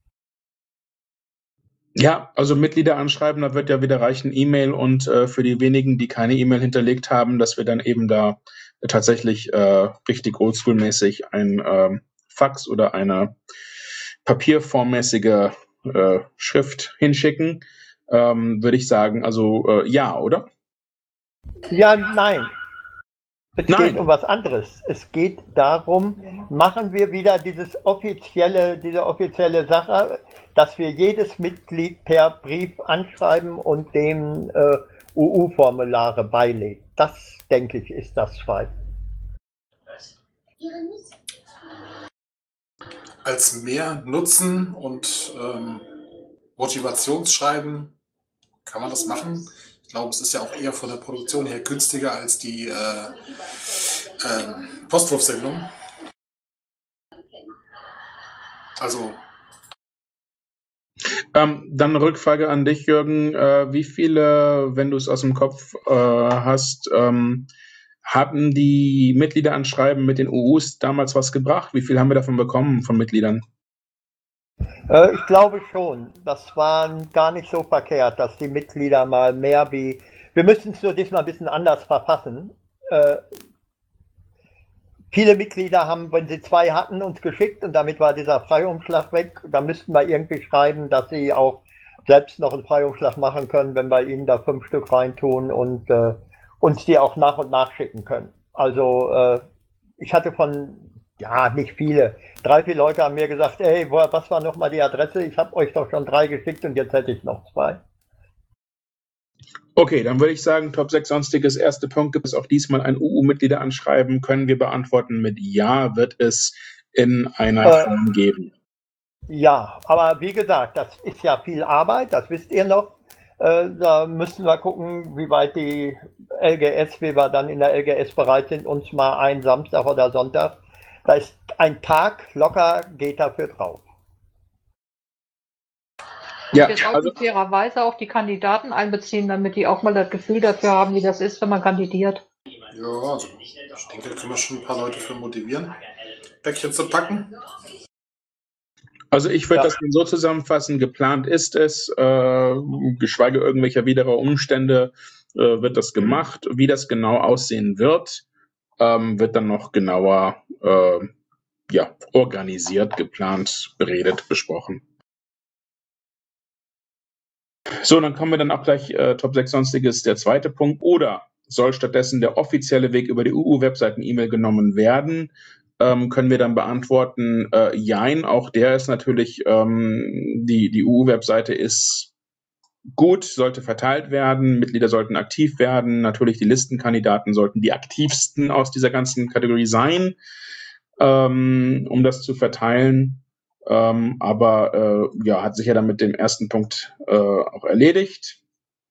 Ja, also Mitglieder anschreiben, da wird ja wieder reichen E-Mail und für die wenigen, die keine E-Mail hinterlegt haben, dass wir dann eben da tatsächlich richtig oldschool-mäßig ein Fax oder eine papierformmäßige Schrift hinschicken, würde ich sagen, also ja, oder? Ja, nein. Es Nein. geht um was anderes. Es geht darum, machen wir wieder diese offizielle Sache, dass wir jedes Mitglied per Brief anschreiben und dem UU-Formulare beilegen. Das, denke ich, ist das Fall. Als mehr Nutzen und Motivationsschreiben kann man das machen. Ich glaube, es ist ja auch eher von der Produktion her günstiger als die Postwurfsendung. Also. Dann eine Rückfrage an dich, Jürgen. Wie viele, wenn du es aus dem Kopf hast, hatten die Mitgliederanschreiben mit den UUs damals was gebracht? Wie viel haben wir davon bekommen von Mitgliedern? Ich glaube schon. Das war gar nicht so verkehrt, dass die Mitglieder mal mehr wie... Wir müssen es nur diesmal ein bisschen anders verfassen. Viele Mitglieder haben, wenn sie 2 hatten, uns geschickt und damit war dieser Freiumschlag weg. Da müssten wir irgendwie schreiben, dass sie auch selbst noch einen Freiumschlag machen können, wenn wir ihnen da 5 Stück reintun und uns die auch nach und nach schicken können. Also ich hatte nicht viele, 3, 4 Leute haben mir gesagt, hey, was war nochmal die Adresse? Ich habe euch doch schon 3 geschickt und jetzt hätte ich noch 2. Okay, dann würde ich sagen, Top 6 Sonstiges, erster Punkt, gibt es auch diesmal ein UU-Mitgliederanschreiben, können wir beantworten mit Ja, wird es in einer Form geben. Ja, aber wie gesagt, das ist ja viel Arbeit, das wisst ihr noch. Da müssen wir gucken, wie weit wie wir dann in der LGS bereit sind, uns mal einen Samstag oder Sonntag Da ist ein Tag locker, geht dafür drauf. Ja, Jetzt auch also fairerweise auch die Kandidaten einbeziehen, damit die auch mal das Gefühl dafür haben, wie das ist, wenn man kandidiert. Ja, also ich denke, da können wir schon ein paar Leute für motivieren, Päckchen zu packen. Also ich würde Ja. das so zusammenfassen, geplant ist es, geschweige irgendwelcher widerer Umstände wird das gemacht. Wie das genau aussehen wird, wird dann noch genauer organisiert, geplant, beredet, besprochen. So, dann kommen wir dann auch gleich Top 6 Sonstiges, der zweite Punkt. Oder soll stattdessen der offizielle Weg über die UU-Webseiten-E-Mail genommen werden? Können wir dann beantworten, jein, auch der ist natürlich, die UU-Webseite ist gut, sollte verteilt werden, Mitglieder sollten aktiv werden, natürlich die Listenkandidaten sollten die aktivsten aus dieser ganzen Kategorie sein, um das zu verteilen. Aber hat sich ja dann mit dem ersten Punkt auch erledigt.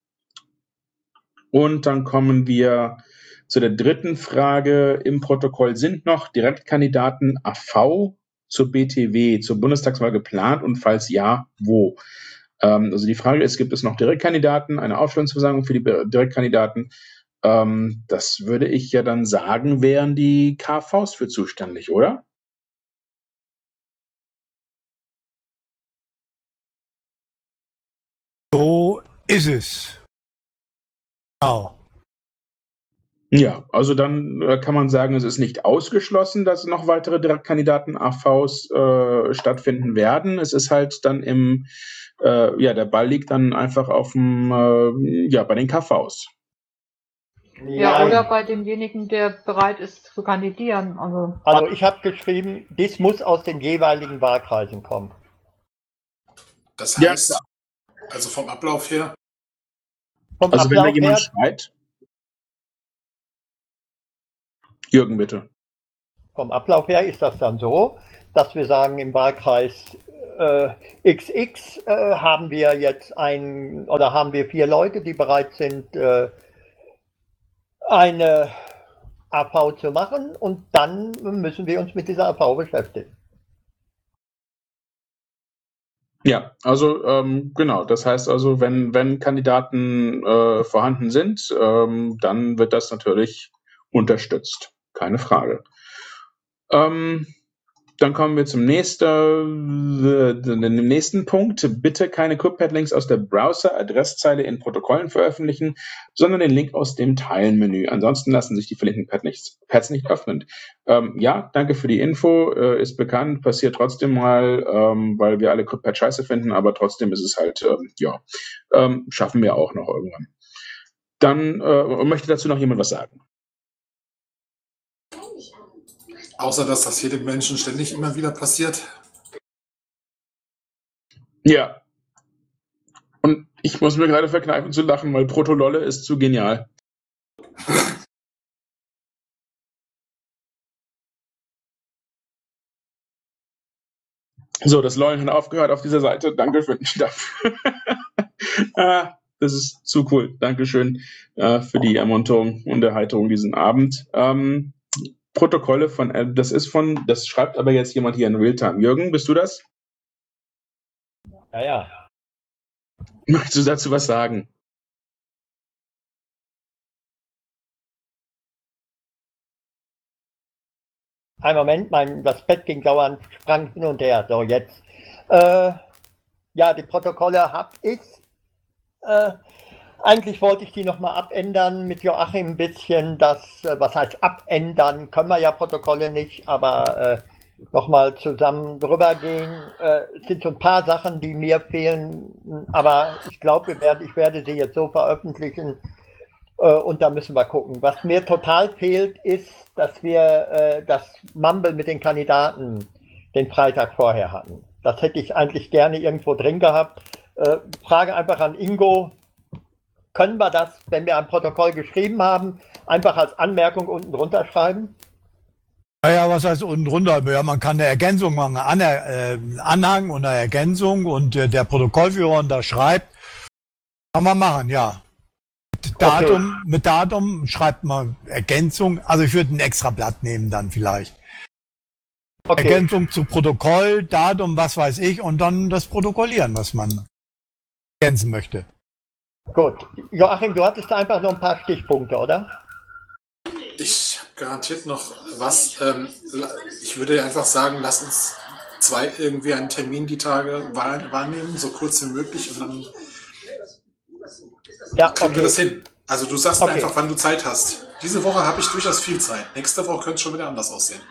Und dann kommen wir zu der dritten Frage. Im Protokoll sind noch Direktkandidaten AV zur BTW, zur Bundestagswahl geplant und falls ja, wo? Also die Frage ist, gibt es noch Direktkandidaten, eine Aufstellungsversammlung für die Direktkandidaten? Das würde ich ja dann sagen, wären die KVs für zuständig, oder? So ist es. Genau. Ja, also dann kann man sagen, es ist nicht ausgeschlossen, dass noch weitere Direktkandidaten AVs stattfinden werden. Es ist halt dann der Ball liegt dann einfach auf dem, bei den KVs. Ja, oder bei demjenigen, der bereit ist zu kandidieren. Also ich habe geschrieben, dies muss aus den jeweiligen Wahlkreisen kommen. Das Ja, heißt, klar. also vom Ablauf her, Vom Also wenn da Ablauf jemand her, schreit. Jürgen, bitte. vom Ablauf her ist das dann so, dass wir sagen, im Wahlkreis XX haben wir jetzt haben wir 4 Leute, die bereit sind, eine AV zu machen und dann müssen wir uns mit dieser AV beschäftigen. Ja, also genau. Das heißt also, wenn Kandidaten vorhanden sind, dann wird das natürlich unterstützt. Keine Frage. Dann kommen wir zum nächsten Punkt. Bitte keine Cookie-Links aus der Browser-Adresszeile in Protokollen veröffentlichen, sondern den Link aus dem Teilen-Menü. Ansonsten lassen sich die verlinkten Pads nicht öffnen. Ja, danke für die Info. Ist bekannt, passiert trotzdem mal, weil wir alle Cookie-Pad scheiße finden, aber trotzdem ist es halt, schaffen wir auch noch irgendwann. Dann möchte dazu noch jemand was sagen? außer dass das jedem Menschen ständig immer wieder passiert. Ja. Und ich muss mir gerade verkneifen zu lachen, weil Protololle ist zu genial. So, das Lollen hat aufgehört auf dieser Seite. Dankeschön dafür. Das ist zu cool. Dankeschön für die Ermunterung und Erheiterung diesen Abend. Protokolle das schreibt aber jetzt jemand hier in Realtime. Jürgen, bist du das? Ja. Möchtest du dazu was sagen? Ein Moment, das Bett ging dauernd, sprang hin und her. So, jetzt. Die Protokolle habe ich. Eigentlich wollte ich die nochmal abändern mit Joachim ein bisschen. Was heißt abändern? Können wir ja Protokolle nicht, aber nochmal zusammen drüber gehen. Es sind so ein paar Sachen, die mir fehlen, aber ich glaube, ich werde sie jetzt so veröffentlichen und da müssen wir gucken. Was mir total fehlt, ist, dass wir das Mumble mit den Kandidaten den Freitag vorher hatten. Das hätte ich eigentlich gerne irgendwo drin gehabt. Frage einfach an Ingo. Können wir das, wenn wir ein Protokoll geschrieben haben, einfach als Anmerkung unten drunter schreiben? Naja, was heißt unten drunter? Ja, man kann eine Ergänzung machen, Anhang und eine Ergänzung und der Protokollführer unterschreibt. Kann man machen, ja. Mit Datum schreibt man Ergänzung. Also ich würde ein extra Blatt nehmen dann vielleicht. Okay, Ergänzung zu Protokoll, Datum, was weiß ich, und dann das Protokollieren, was man ergänzen möchte. gut. Joachim, du hattest einfach noch ein paar Stichpunkte, oder? Ich habe garantiert noch was. Ich würde einfach sagen, lass uns zwei irgendwie einen Termin die Tage wahrnehmen, so kurz wie möglich, und dann Ja, kriegen wir okay. das hin. Also du sagst mir Okay. einfach, wann du Zeit hast. Diese Woche habe ich durchaus viel Zeit. Nächste Woche könnte es schon wieder anders aussehen.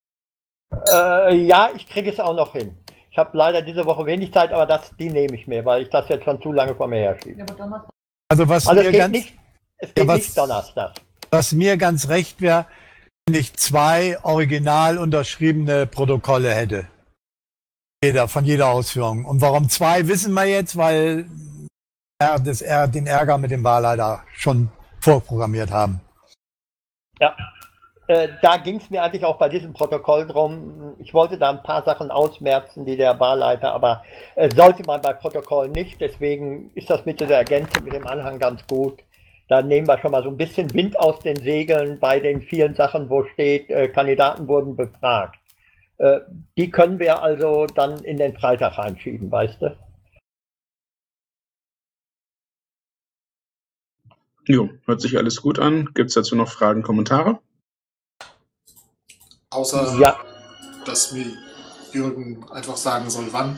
Ja, ich kriege es auch noch hin. Ich habe leider diese Woche wenig Zeit, aber die nehme ich mir, weil ich das jetzt schon zu lange vor mir herschiebe. Also was Also mir es geht was- nicht Donnerstag. was mir ganz recht wäre, wenn ich 2 original unterschriebene Protokolle hätte. Von jeder Ausführung. Und warum 2, wissen wir jetzt, weil wir den Ärger mit dem Wahlleiter schon vorprogrammiert haben. Ja. Da ging es mir eigentlich auch bei diesem Protokoll drum. Ich wollte da ein paar Sachen ausmerzen, die der Wahlleiter, aber sollte man bei Protokoll nicht. Deswegen ist das mit dieser Ergänzung mit dem Anhang ganz gut. Da nehmen wir schon mal so ein bisschen Wind aus den Segeln bei den vielen Sachen, wo steht, Kandidaten wurden befragt. Die können wir also dann in den Freitag reinschieben, weißt du? Jo, hört sich alles gut an. Gibt es dazu noch Fragen, Kommentare? Außer, Ja. dass mir Jürgen einfach sagen soll, wann.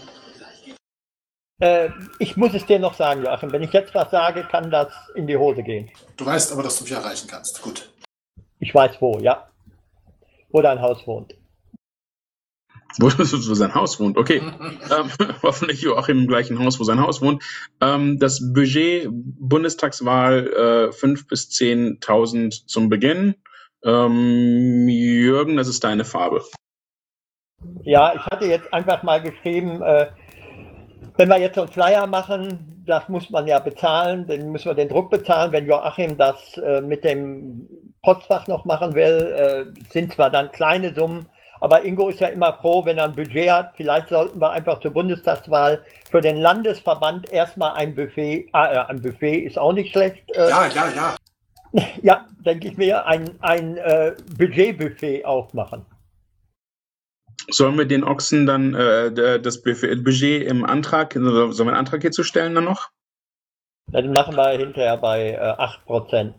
Ich muss es dir noch sagen, Joachim. Wenn ich jetzt was sage, kann das in die Hose gehen. Du weißt aber, dass du mich erreichen kannst. Gut. Ich weiß wo, ja. Wo dein Haus wohnt. Wo sein Haus wohnt, okay. Hoffentlich Joachim im gleichen Haus, wo sein Haus wohnt. Das Budget Bundestagswahl 5.000 bis 10.000 zum Beginn. Jürgen, das ist deine Farbe. Ja, ich hatte jetzt einfach mal geschrieben, wenn wir jetzt so einen Flyer machen, das muss man ja bezahlen, dann müssen wir den Druck bezahlen. Wenn Joachim das mit dem Postfach noch machen will, sind zwar dann kleine Summen, aber Ingo ist ja immer froh, wenn er ein Budget hat. Vielleicht sollten wir einfach zur Bundestagswahl für den Landesverband erstmal ein Buffet ist auch nicht schlecht. Ja. Ja, denke ich mir, ein Budgetbuffet aufmachen. Sollen wir den Ochsen dann das Budget im Antrag, sollen wir einen Antrag hierzu stellen dann noch? Dann machen wir hinterher bei 8%.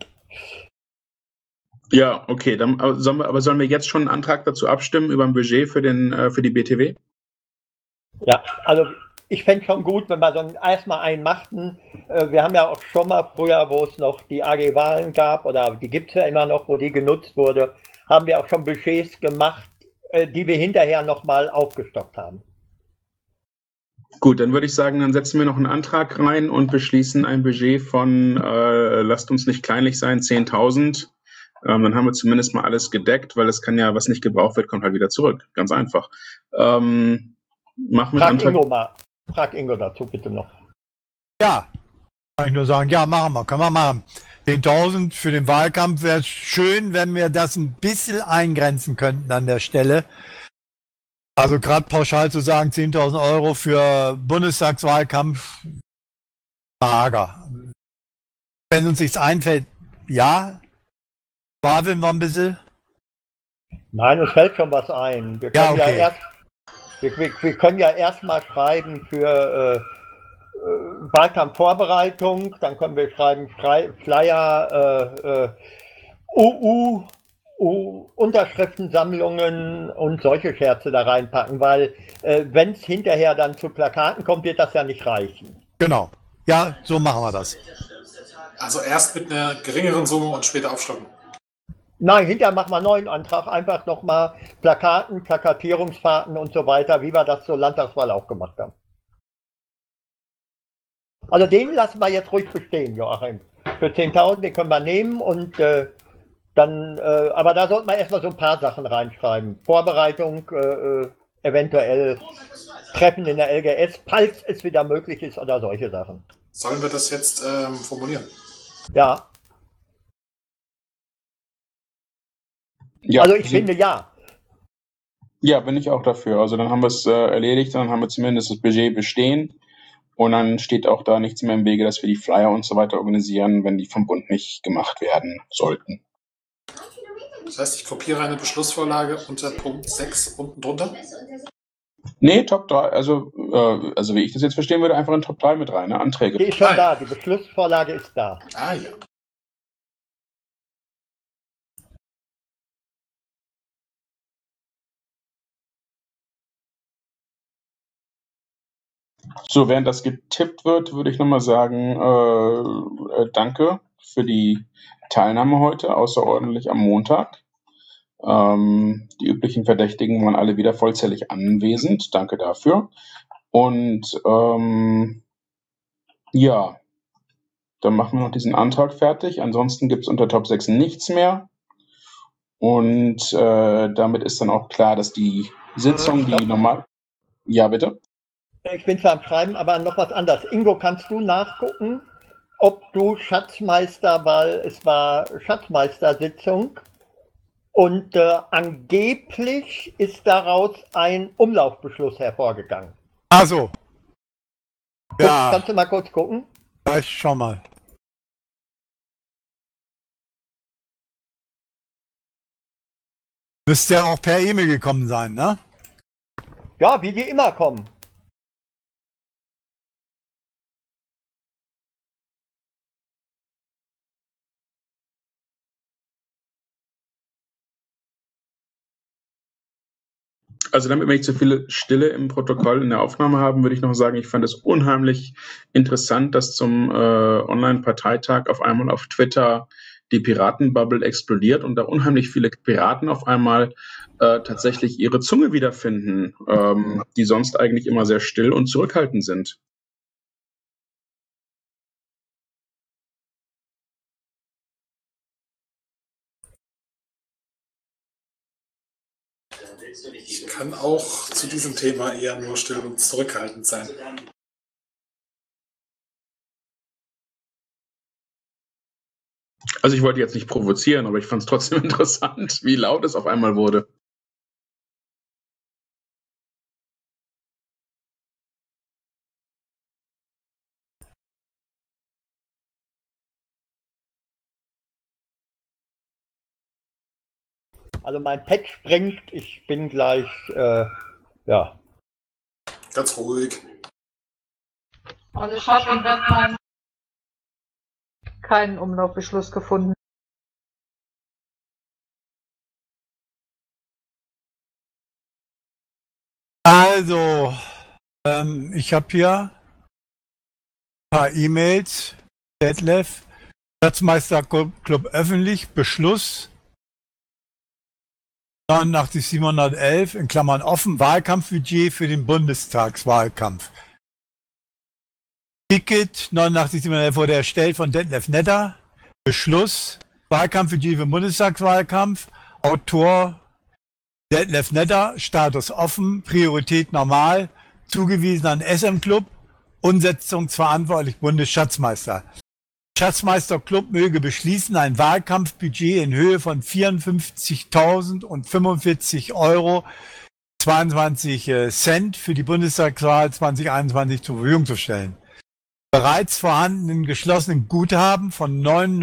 Ja, okay. Dann sollen wir jetzt schon einen Antrag dazu abstimmen über ein Budget für die BTW? Ja, also ich fände schon gut, wenn wir so erstmal einen machten. Wir haben ja auch schon mal früher, wo es noch die AG-Wahlen gab, oder die gibt es ja immer noch, wo die genutzt wurde, haben wir auch schon Budgets gemacht, die wir hinterher nochmal aufgestockt haben. Gut, dann würde ich sagen, dann setzen wir noch einen Antrag rein und beschließen ein Budget von, lasst uns nicht kleinlich sein, 10.000. Dann haben wir zumindest mal alles gedeckt, weil es kann ja, was nicht gebraucht wird, kommt halt wieder zurück. Ganz einfach. Machen wir einen Antrag. Frag Ingo dazu bitte noch. Ja, kann ich nur sagen, ja, machen wir, können wir machen. 10.000 für den Wahlkampf wäre schön, wenn wir das ein bisschen eingrenzen könnten an der Stelle. Also gerade pauschal zu sagen, 10.000 Euro für Bundestagswahlkampf, mager. Wenn uns nichts einfällt, ja, wafeln wir ein bisschen. Nein, uns fällt schon was ein. Wir können wir können ja erstmal schreiben für Wahlkampfvorbereitung, dann können wir schreiben Flyer, Unterschriftensammlungen und solche Scherze da reinpacken, weil wenn es hinterher dann zu Plakaten kommt, wird das ja nicht reichen. Genau. Ja, so machen wir das. Also erst mit einer geringeren Summe und später aufstocken. Nein, hinterher machen wir einen neuen Antrag, einfach nochmal Plakaten, Plakatierungsfahrten und so weiter, wie wir das zur Landtagswahl auch gemacht haben. Also den lassen wir jetzt ruhig bestehen, Joachim. Für 10.000, den können wir nehmen und dann, aber da sollten wir erstmal so ein paar Sachen reinschreiben. Vorbereitung, eventuell Treffen in der LGS, falls es wieder möglich ist oder solche Sachen. Sollen wir das jetzt formulieren? Ja. Ja, Also ich finde ja. Ja, bin ich auch dafür. Also dann haben wir es erledigt, dann haben wir zumindest das Budget bestehen und dann steht auch da nichts mehr im Wege, dass wir die Flyer und so weiter organisieren, wenn die vom Bund nicht gemacht werden sollten. Das heißt, ich kopiere eine Beschlussvorlage unter Punkt 6 unten drunter. Nee, Top 3, also wie ich das jetzt verstehen würde, einfach in Top 3 mit rein, ne? Anträge. Die ist schon da, die Beschlussvorlage ist da. Ah ja. So, während das getippt wird, würde ich nochmal sagen, danke für die Teilnahme heute, außerordentlich am Montag. Die üblichen Verdächtigen waren alle wieder vollzählig anwesend. Danke dafür. Und ja, dann machen wir noch diesen Antrag fertig. Ansonsten gibt es unter Top 6 nichts mehr. Und damit ist dann auch klar, dass die Sitzung, die normal... Ja, bitte? Ich bin zwar am Schreiben, aber noch was anderes. Ingo, kannst du nachgucken, ob du Schatzmeister, weil es war Schatzmeistersitzung und angeblich ist daraus ein Umlaufbeschluss hervorgegangen. Also. Ja, Kannst du mal kurz gucken? ich schau mal. Müsste ja auch per E-Mail gekommen sein, ne? Ja, wie die immer kommen. Also damit wir nicht zu viel Stille im Protokoll in der Aufnahme haben, würde ich noch sagen, ich fand es unheimlich interessant, dass zum Online-Parteitag auf einmal auf Twitter die Piratenbubble explodiert und da unheimlich viele Piraten auf einmal tatsächlich ihre Zunge wiederfinden, die sonst eigentlich immer sehr still und zurückhaltend sind. Ich kann auch zu diesem Thema eher nur still und zurückhaltend sein. Also ich wollte jetzt nicht provozieren, aber ich fand es trotzdem interessant, wie laut es auf einmal wurde. Also mein Pad springt, ich bin gleich, ja. Ganz ruhig. Also ich habe in Batman keinen Umlaufbeschluss gefunden. Also, ich habe hier ein paar E-Mails. Detlef, Schatzmeisterclub öffentlich, Beschluss 89.711 in Klammern offen, Wahlkampfbudget für den Bundestagswahlkampf. Ticket 89.711 wurde erstellt von Detlef Netter. Beschluss, Wahlkampfbudget für den Bundestagswahlkampf. Autor Detlef Netter, Status offen, Priorität normal, zugewiesen an SM Club, umsetzungsverantwortlich Bundesschatzmeister. Schatzmeisterclub möge beschließen, ein Wahlkampfbudget in Höhe von 54.045 Euro 22 Cent für die Bundestagswahl 2021 zur Verfügung zu stellen. Bereits vorhandenen geschlossenen Guthaben von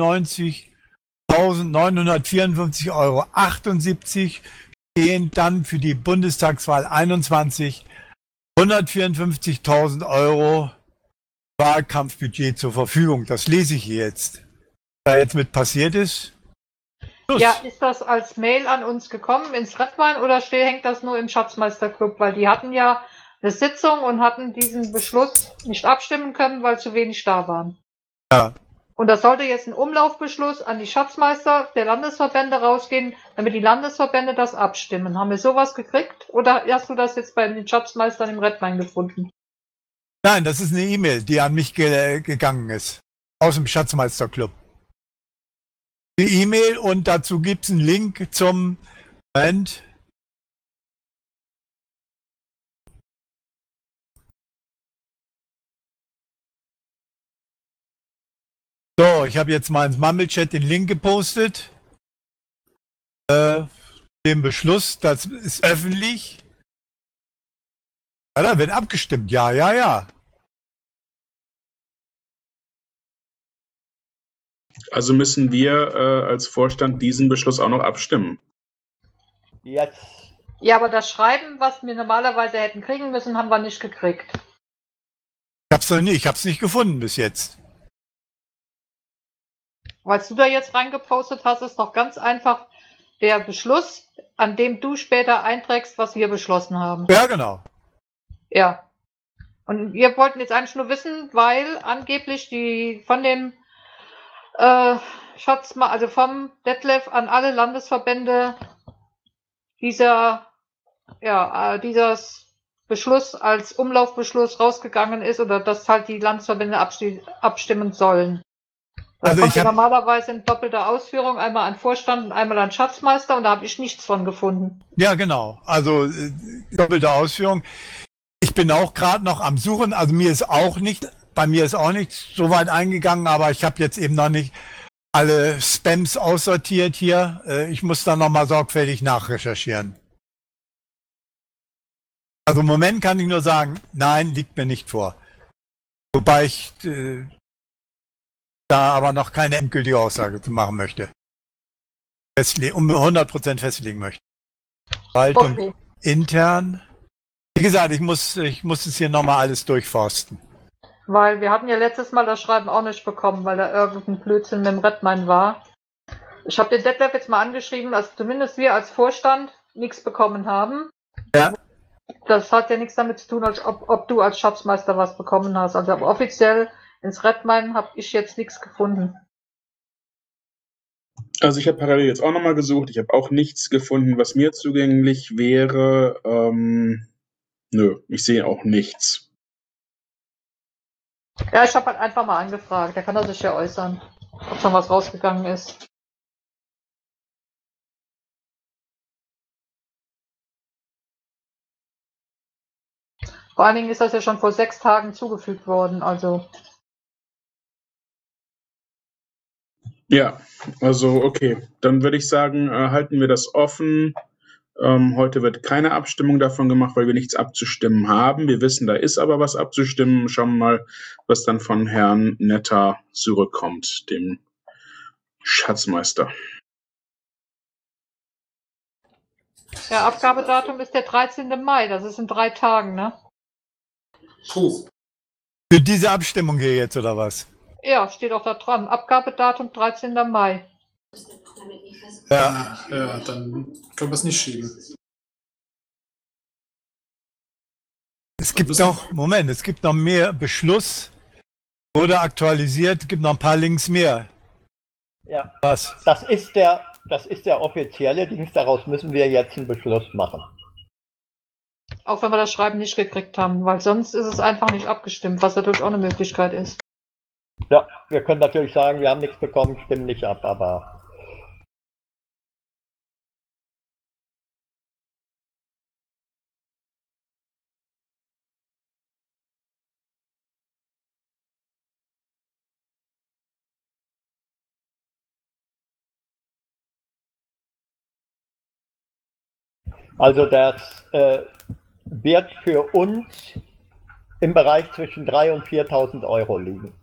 99.954,78 Euro stehen dann für die Bundestagswahl 21 154.000 Euro Wahlkampfbudget zur Verfügung. Das lese ich hier jetzt. Was da jetzt mit passiert ist. Plus. Ja, ist das als Mail an uns gekommen ins Redwein oder hängt das nur im Schatzmeisterclub? Weil die hatten ja eine Sitzung und hatten diesen Beschluss nicht abstimmen können, weil zu wenig da waren. Ja. Und da sollte jetzt ein Umlaufbeschluss an die Schatzmeister der Landesverbände rausgehen, damit die Landesverbände das abstimmen. Haben wir sowas gekriegt? Oder hast du das jetzt bei den Schatzmeistern im Redwein gefunden? Nein, das ist eine E-Mail, die an mich gegangen ist. Aus dem Schatzmeisterclub. Die E-Mail und dazu gibt es einen Link zum Moment. So, ich habe jetzt mal ins Mumble-Chat den Link gepostet. Den Beschluss, das ist öffentlich. Ja, da wird abgestimmt. Ja, ja, ja. Also müssen wir als Vorstand diesen Beschluss auch noch abstimmen. Jetzt, Ja, aber das Schreiben, was wir normalerweise hätten kriegen müssen, haben wir nicht gekriegt. Ich hab's nicht gefunden bis jetzt. Was du da jetzt reingepostet hast, ist doch ganz einfach der Beschluss, an dem du später einträgst, was wir beschlossen haben. Ja, genau. Ja. Und wir wollten jetzt eigentlich nur wissen, weil angeblich die von dem also vom Detlef an alle Landesverbände dieses Beschluss als Umlaufbeschluss rausgegangen ist oder dass halt die Landesverbände abstimmen sollen. Da Also kommt ich hab- normalerweise in doppelter Ausführung einmal an Vorstand und einmal an Schatzmeister und da habe ich nichts von gefunden. Ja, genau. Also doppelte Ausführung. Ich bin auch gerade noch am Suchen. Also bei mir ist auch nichts so weit eingegangen, aber ich habe jetzt eben noch nicht alle Spams aussortiert hier. Ich muss da nochmal sorgfältig nachrecherchieren. Also im Moment kann ich nur sagen, nein, liegt mir nicht vor. Wobei ich da aber noch keine endgültige Aussage zu machen möchte. 100% festlegen möchte. Verwaltung Okay. intern. Wie gesagt, ich muss es hier nochmal alles durchforsten. Weil wir hatten ja letztes Mal das Schreiben auch nicht bekommen, weil da irgendein Blödsinn mit dem Redmine war. Ich habe den Detlef jetzt mal angeschrieben, dass zumindest wir als Vorstand nichts bekommen haben. Ja. Das hat ja nichts damit zu tun, als ob du als Schatzmeister was bekommen hast. Also aber offiziell ins Redmine habe ich jetzt nichts gefunden. Also ich habe parallel jetzt auch nochmal gesucht. Ich habe auch nichts gefunden, was mir zugänglich wäre. Nö, ich sehe auch nichts. Ja, ich habe halt einfach mal angefragt. Da kann er sich ja äußern, ob schon was rausgegangen ist. Vor allen Dingen ist das ja schon vor 6 Tagen zugefügt worden. Also Ja, also okay. Dann würde ich sagen, halten wir das offen. Heute wird keine Abstimmung davon gemacht, weil wir nichts abzustimmen haben. Wir wissen, da ist aber was abzustimmen. Schauen wir mal, was dann von Herrn Netter zurückkommt, dem Schatzmeister. ja, Abgabedatum ist der 13. Mai. Das ist in 3 Tagen, ne? Puh. Für diese Abstimmung hier jetzt, oder was? Ja, steht auch da dran. Abgabedatum 13. Mai. Ja. Ja, dann können wir es nicht schieben. Es gibt noch mehr Beschluss. Wurde aktualisiert, gibt noch ein paar Links mehr. ja, Was? das ist der offizielle Dings. Daraus müssen wir jetzt einen Beschluss machen. Auch wenn wir das Schreiben nicht gekriegt haben, weil sonst ist es einfach nicht abgestimmt, was natürlich auch eine Möglichkeit ist. Ja, wir können natürlich sagen, wir haben nichts bekommen, stimmen nicht ab, aber also das wird für uns im Bereich zwischen 3.000 und 4.000 Euro liegen.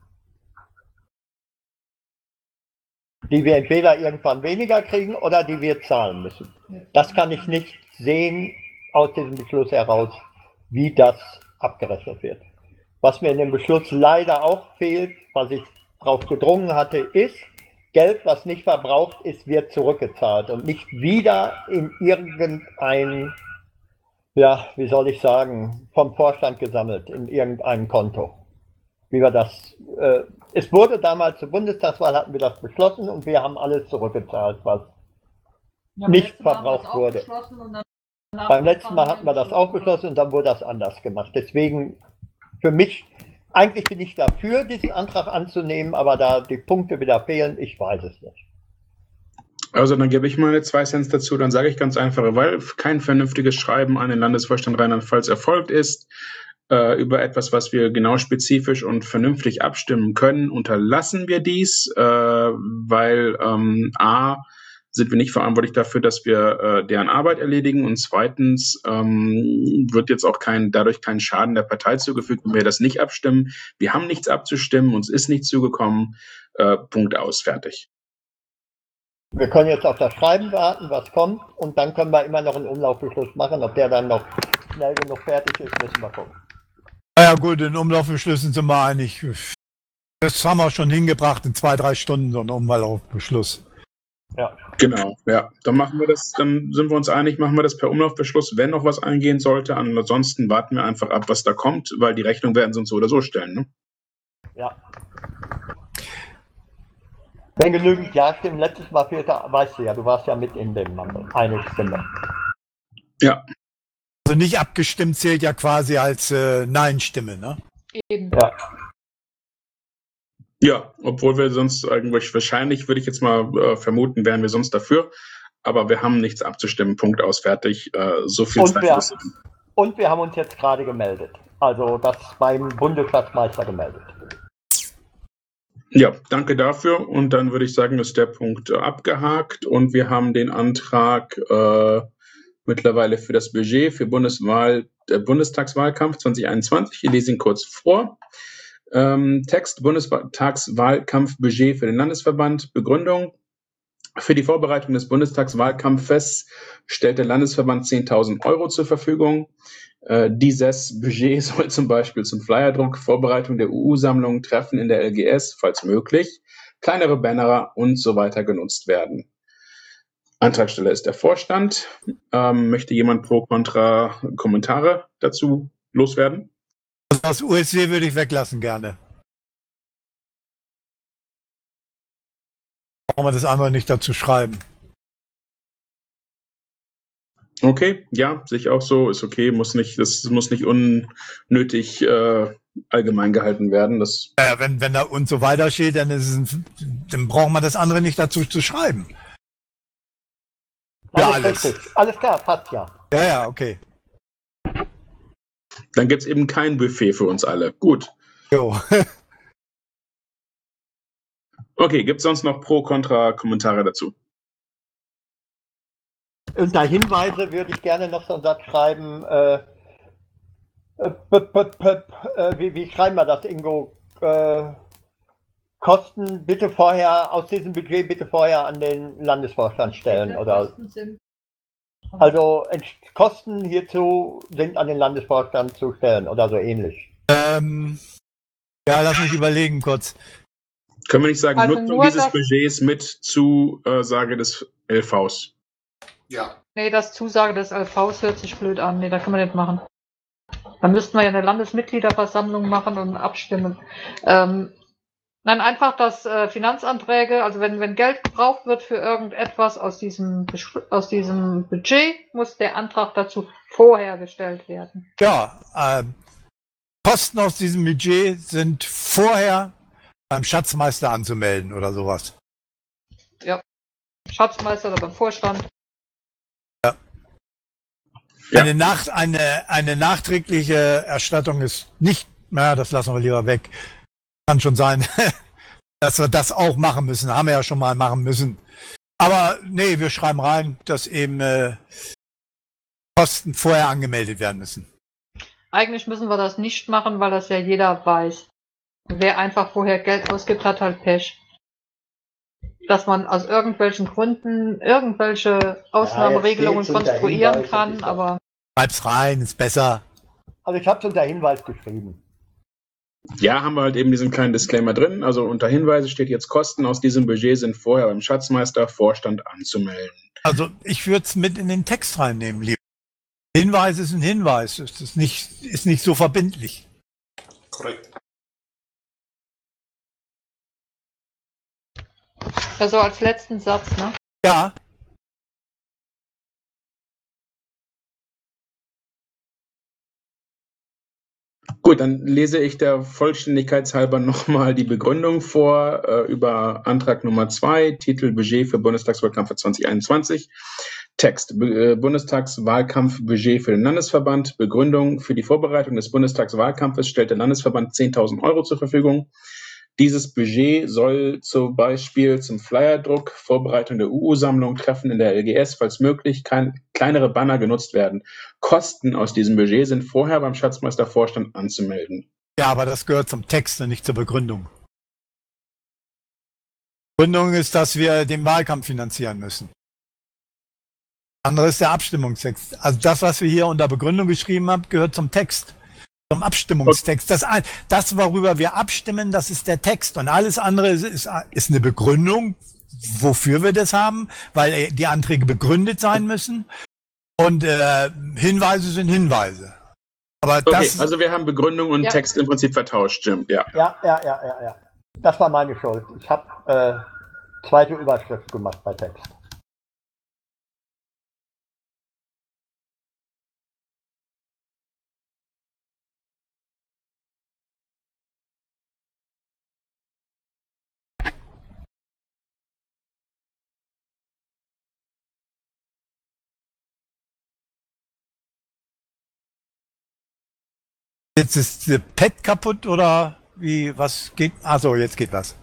Die wir entweder irgendwann weniger kriegen oder die wir zahlen müssen. Das kann ich nicht sehen aus diesem Beschluss heraus, wie das abgerechnet wird. Was mir in dem Beschluss leider auch fehlt, was ich darauf gedrungen hatte, ist, Geld, was nicht verbraucht ist, wird zurückgezahlt und nicht wieder in irgendein, ja, wie soll ich sagen, vom Vorstand gesammelt, in irgendein Konto. Wie wir das, es wurde damals zur Bundestagswahl, hatten wir das beschlossen und wir haben alles zurückgezahlt, was nicht verbraucht wurde. Beim letzten Mal hatten wir das auch beschlossen und dann wurde das anders gemacht. Deswegen, für mich, eigentlich bin ich dafür, diesen Antrag anzunehmen, aber da die Punkte wieder fehlen, ich weiß es nicht. Also dann gebe ich meine 2 Cents dazu. Dann sage ich ganz einfach, weil kein vernünftiges Schreiben an den Landesvorstand Rheinland-Pfalz erfolgt ist, über etwas, was wir genau spezifisch und vernünftig abstimmen können, unterlassen wir dies, weil sind wir nicht verantwortlich dafür, dass wir deren Arbeit erledigen. Und zweitens wird jetzt auch dadurch kein Schaden der Partei zugefügt, wenn wir das nicht abstimmen. Wir haben nichts abzustimmen, uns ist nichts zugekommen. Punkt aus, fertig. Wir können jetzt auf das Schreiben warten, was kommt, und dann können wir immer noch einen Umlaufbeschluss machen. Ob der dann noch schnell genug fertig ist, müssen wir gucken. Ja gut, in Umlaufbeschlüssen sind wir eigentlich. Das haben wir schon hingebracht in 2-3 Stunden, so ein Umlaufbeschluss. Ja. Genau, ja. Dann machen wir das, dann sind wir uns einig, machen wir das per Umlaufbeschluss, wenn noch was eingehen sollte. Ansonsten warten wir einfach ab, was da kommt, weil die Rechnung werden sie uns so oder so stellen, ne? Ja. Wenn genügend Ja-Stimmen, letztes Mal fehlte, weißt du ja, du warst ja mit in dem eine Stimme. Ja. Also nicht abgestimmt zählt ja quasi als Nein-Stimme, ne? Eben. Ja. Ja, obwohl wir sonst wahrscheinlich, würde ich jetzt mal vermuten, wären wir sonst dafür. Aber wir haben nichts abzustimmen, Punkt aus, fertig. So viel Zeit. Und wir haben uns jetzt gerade gemeldet. Also das beim Bundesstaatsmeister gemeldet. Ja, danke dafür. Und dann würde ich sagen, ist der Punkt abgehakt. Und wir haben den Antrag mittlerweile für das Budget für Bundestagswahlkampf 2021. Ich lese ihn kurz vor. Text: Bundestagswahlkampfbudget für den Landesverband. Begründung: Für die Vorbereitung des Bundestagswahlkampfes stellt der Landesverband 10.000 Euro zur Verfügung. Dieses Budget soll zum Beispiel zum Flyerdruck, Vorbereitung der UU-Sammlung, Treffen in der LGS, falls möglich, kleinere Banner und so weiter genutzt werden. Antragsteller ist der Vorstand. Möchte jemand pro kontra Kommentare dazu loswerden? Das USW würde ich weglassen gerne. Brauchen wir das einfach nicht dazu schreiben. Okay, ja, sehe ich auch so, ist okay, das muss nicht unnötig allgemein gehalten werden. Ja, wenn da und so weiter steht, dann braucht man das andere nicht dazu zu schreiben. Alles. Alles klar, passt ja. Ja, okay. Dann gibt es eben kein Buffet für uns alle. Gut. Jo. Okay, gibt es sonst noch Pro-Kontra-Kommentare dazu? Unter Hinweise würde ich gerne noch so einen Satz schreiben. Wie schreiben wir das, Ingo? Kosten bitte vorher, aus diesem Budget bitte vorher an den Landesvorstand stellen. Oder? Also Kosten hierzu sind an den Landesvorstand zu stellen oder so ähnlich. Ja, lass mich überlegen kurz. Können wir nicht sagen, Also Nutzung nur dieses das- Budgets mit Zusage des LVs? Ja. Nee, das Zusage des LVs hört sich blöd an. Nee, da kann man nicht machen. Dann müssten wir ja eine Landesmitgliederversammlung machen und abstimmen. Nein, einfach, dass Finanzanträge, also wenn Geld gebraucht wird für irgendetwas aus diesem Budget, muss der Antrag dazu vorher gestellt werden. Ja, Kosten aus diesem Budget sind vorher beim Schatzmeister anzumelden oder sowas. Ja. Schatzmeister oder beim Vorstand. Ja. Eine nachträgliche Erstattung ist nicht, das lassen wir lieber weg. Kann schon sein, dass wir das auch machen müssen. Haben wir ja schon mal machen müssen. Aber nee, wir schreiben rein, dass eben Kosten vorher angemeldet werden müssen. Eigentlich müssen wir das nicht machen, weil das ja jeder weiß. Wer einfach vorher Geld ausgibt, hat halt Pech. Dass man aus irgendwelchen Gründen irgendwelche Ausnahmeregelungen konstruieren kann, aber... Schreib's rein, ist besser. Also ich habe es unter Hinweis geschrieben. Ja, haben wir halt eben diesen kleinen Disclaimer drin. Also unter Hinweise steht jetzt, Kosten aus diesem Budget sind vorher beim Schatzmeister Vorstand anzumelden. Also ich würde es mit in den Text reinnehmen, lieber. Hinweis ist ein Hinweis, ist nicht so verbindlich. Korrekt. Also als letzten Satz, ne? Ja. Gut, dann lese ich der Vollständigkeit halber nochmal die Begründung vor über Antrag Nummer 2, Titel Budget für Bundestagswahlkampf 2021. Text: Bundestagswahlkampfbudget für den Landesverband. Begründung: Für die Vorbereitung des Bundestagswahlkampfes stellt der Landesverband 10.000 Euro zur Verfügung. Dieses Budget soll zum Beispiel zum Flyerdruck, Vorbereitung der UU-Sammlung, Treffen in der LGS, falls möglich, kleinere Banner genutzt werden. Kosten aus diesem Budget sind vorher beim Schatzmeistervorstand anzumelden. Ja, aber das gehört zum Text und nicht zur Begründung. Begründung ist, dass wir den Wahlkampf finanzieren müssen. Andere ist der Abstimmungstext. Also das, was wir hier unter Begründung geschrieben haben, gehört zum Text. Zum Abstimmungstext. Das, worüber wir abstimmen, das ist der Text. Und alles andere ist eine Begründung, wofür wir das haben, weil die Anträge begründet sein müssen. Und Hinweise sind Hinweise. Aber okay, also wir haben Begründung und Text im Prinzip vertauscht, Jim. Ja. Ja. Das war meine Schuld. Ich habe zweite Überschrift gemacht bei Text. Jetzt ist der Pad kaputt oder wie, was geht? Also jetzt geht was.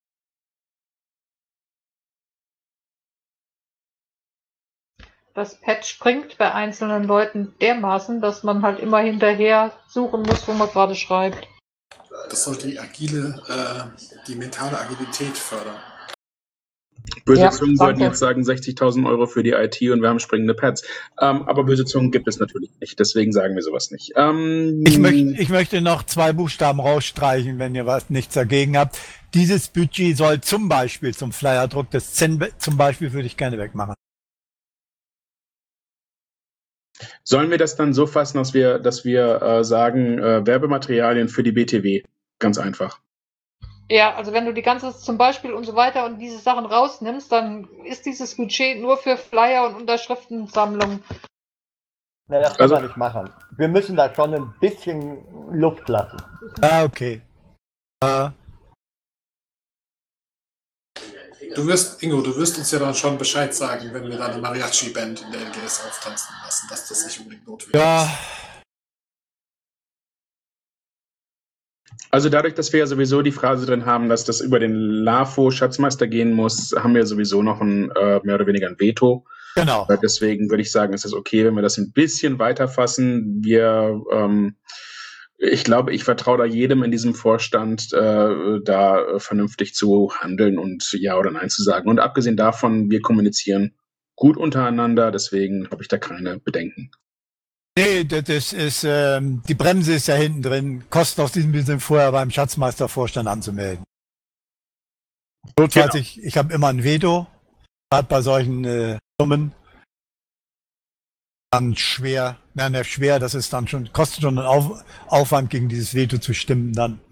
Das Pad springt bei einzelnen Leuten dermaßen, dass man halt immer hinterher suchen muss, wo man gerade schreibt. Das soll die mentale Agilität fördern. Böse Zungen würden jetzt sagen 60.000 Euro für die IT und wir haben springende Pads. Aber böse Zungen gibt es natürlich nicht, deswegen sagen wir sowas nicht. Ich möchte noch 2 Buchstaben rausstreichen, wenn ihr nichts dagegen habt. Dieses Budget soll zum Beispiel zum Flyerdruck, das zum Beispiel würde ich gerne wegmachen. Sollen wir das dann so fassen, dass wir sagen, Werbematerialien für die BTW? Ganz einfach. Ja, also wenn du die ganze zum Beispiel und so weiter und diese Sachen rausnimmst, dann ist dieses Budget nur für Flyer und Unterschriftensammlungen. Na, das können wir nicht machen. Wir müssen da schon ein bisschen Luft lassen. Ah, okay. Ingo, du wirst uns ja dann schon Bescheid sagen, wenn wir da eine Mariachi-Band in der LGS auftanzen lassen, dass das nicht unbedingt notwendig ist. Also dadurch, dass wir ja sowieso die Phrase drin haben, dass das über den LAFO-Schatzmeister gehen muss, haben wir sowieso noch mehr oder weniger ein Veto. Genau. Deswegen würde ich sagen, ist es okay, wenn wir das ein bisschen weiter fassen. Ich glaube, ich vertraue da jedem in diesem Vorstand, da vernünftig zu handeln und Ja oder Nein zu sagen. Und abgesehen davon, wir kommunizieren gut untereinander, deswegen habe ich da keine Bedenken. Nee, das ist, die Bremse ist ja hinten drin. Kosten aus diesem bisschen vorher beim Schatzmeistervorstand anzumelden. Notfalls, genau. Ich habe immer ein Veto, gerade bei solchen Summen. Dann schwer, das ist dann schon, kostet schon einen Aufwand, gegen dieses Veto zu stimmen dann.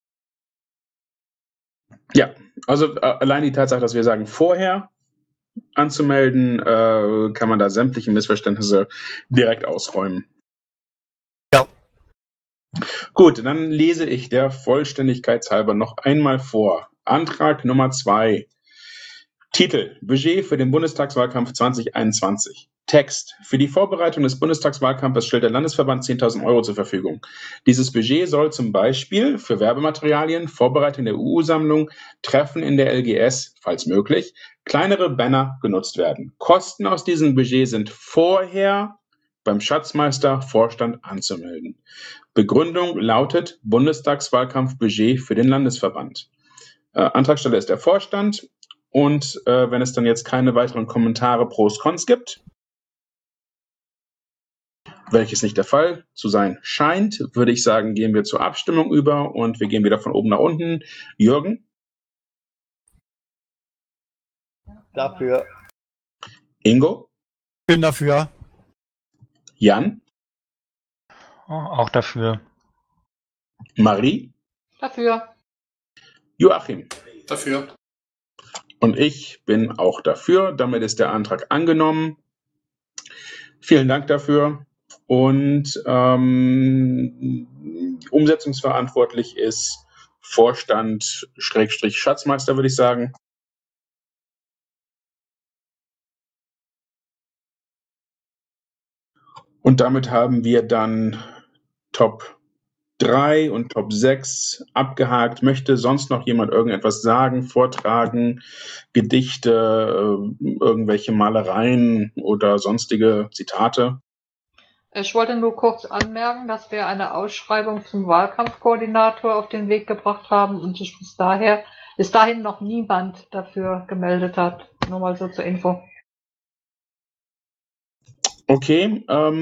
Ja, also allein die Tatsache, dass wir sagen, vorher anzumelden, kann man da sämtliche Missverständnisse direkt ausräumen. Ja. Gut, dann lese ich der Vollständigkeit halber noch einmal vor. Antrag Nummer 2. Titel: Budget für den Bundestagswahlkampf 2021. Text: Für die Vorbereitung des Bundestagswahlkampfes stellt der Landesverband 10.000 Euro zur Verfügung. Dieses Budget soll zum Beispiel für Werbematerialien, Vorbereitung der UU-Sammlung, Treffen in der LGS, falls möglich, kleinere Banner genutzt werden. Kosten aus diesem Budget sind vorher beim Schatzmeister-Vorstand anzumelden. Begründung lautet Bundestagswahlkampfbudget für den Landesverband. Antragsteller ist der Vorstand. Und wenn es dann jetzt keine weiteren Kommentare pros cons gibt, welches nicht der Fall zu sein scheint, würde ich sagen, gehen wir zur Abstimmung über und wir gehen wieder von oben nach unten. Jürgen? Dafür. Ingo? Bin dafür. Jan? Auch dafür. Marie? Dafür. Joachim? Dafür. Und ich bin auch dafür. Damit ist der Antrag angenommen. Vielen Dank dafür. Und umsetzungsverantwortlich ist Vorstand / Schatzmeister, würde ich sagen. Und damit haben wir dann Top 3 und Top 6 abgehakt. Möchte sonst noch jemand irgendetwas sagen, vortragen, Gedichte, irgendwelche Malereien oder sonstige Zitate? Ich wollte nur kurz anmerken, dass wir eine Ausschreibung zum Wahlkampfkoordinator auf den Weg gebracht haben und sich bis dahin noch niemand dafür gemeldet hat. Nur mal so zur Info. Okay,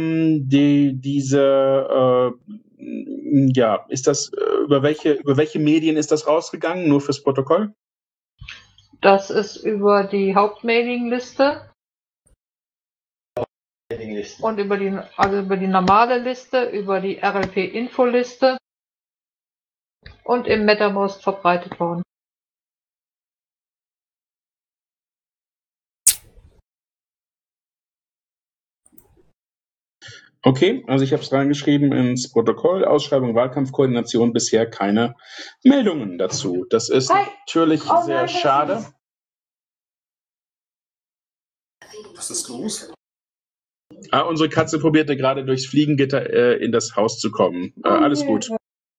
ist das über welche Medien ist das rausgegangen? Nur fürs Protokoll? Das ist über die Hauptmailingliste und über die normale Liste, über die RLP-Info-Liste und im MetaMost verbreitet worden. Okay, also ich habe es reingeschrieben ins Protokoll, Ausschreibung Wahlkampfkoordination, bisher keine Meldungen dazu. Das ist natürlich sehr schade. Was ist los? Unsere Katze probierte gerade durchs Fliegengitter in das Haus zu kommen. Alles gut.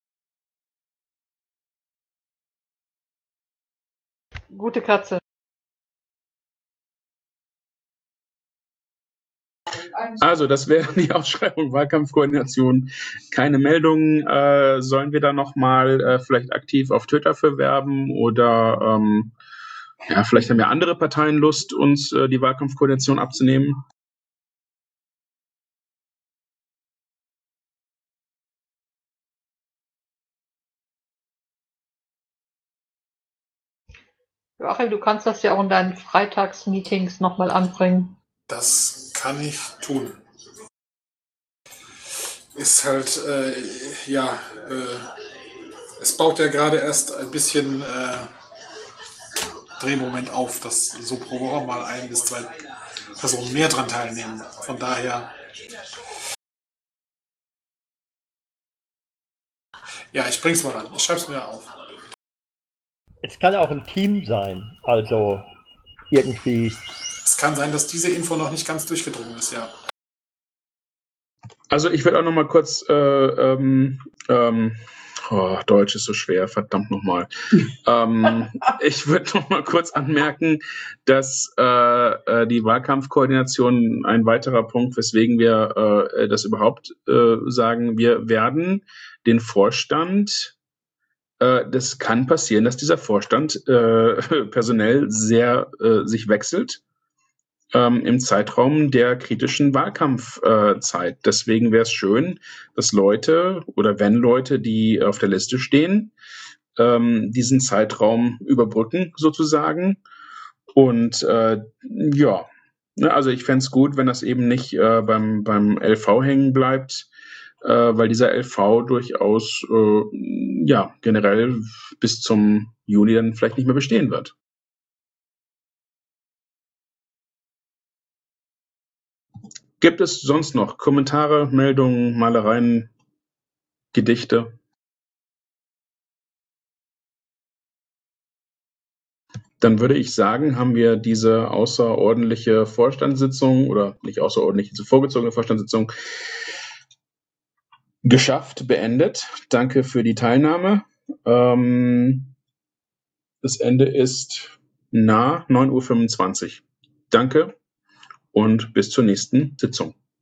Gute Katze. Also, das wäre die Ausschreibung Wahlkampfkoordination. Keine Meldungen. Sollen wir da nochmal vielleicht aktiv auf Twitter für werben oder vielleicht haben ja andere Parteien Lust, uns die Wahlkampfkoordination abzunehmen? Joachim, du kannst das ja auch in deinen Freitagsmeetings nochmal anbringen. Das kann ich tun. Ist halt, es baut ja gerade erst ein bisschen Drehmoment auf, dass so pro Woche mal 1 bis 2 Personen mehr dran teilnehmen. Von daher, ja, ich bring's mal an. Ich schreib's mir auf. Es kann auch ein Team sein, also irgendwie. Es kann sein, dass diese Info noch nicht ganz durchgedrungen ist, ja. Also ich würde auch noch mal kurz, Deutsch ist so schwer, verdammt nochmal. Ich würde noch mal kurz anmerken, dass die Wahlkampfkoordination ein weiterer Punkt, weswegen wir das überhaupt sagen, wir werden den Vorstand, das kann passieren, dass dieser Vorstand personell sehr sich wechselt. Im Zeitraum der kritischen Wahlkampfzeit. Deswegen wäre es schön, dass Leute, die auf der Liste stehen, diesen Zeitraum überbrücken sozusagen. Und also ich fände es gut, wenn das eben nicht beim LV hängen bleibt, weil dieser LV durchaus generell bis zum Juni dann vielleicht nicht mehr bestehen wird. Gibt es sonst noch Kommentare, Meldungen, Malereien, Gedichte? Dann würde ich sagen, haben wir diese außerordentliche Vorstandssitzung oder nicht außerordentlich, diese vorgezogene Vorstandssitzung geschafft, beendet. Danke für die Teilnahme. Das Ende ist nah 9:25 Uhr. Danke und bis zur nächsten Sitzung.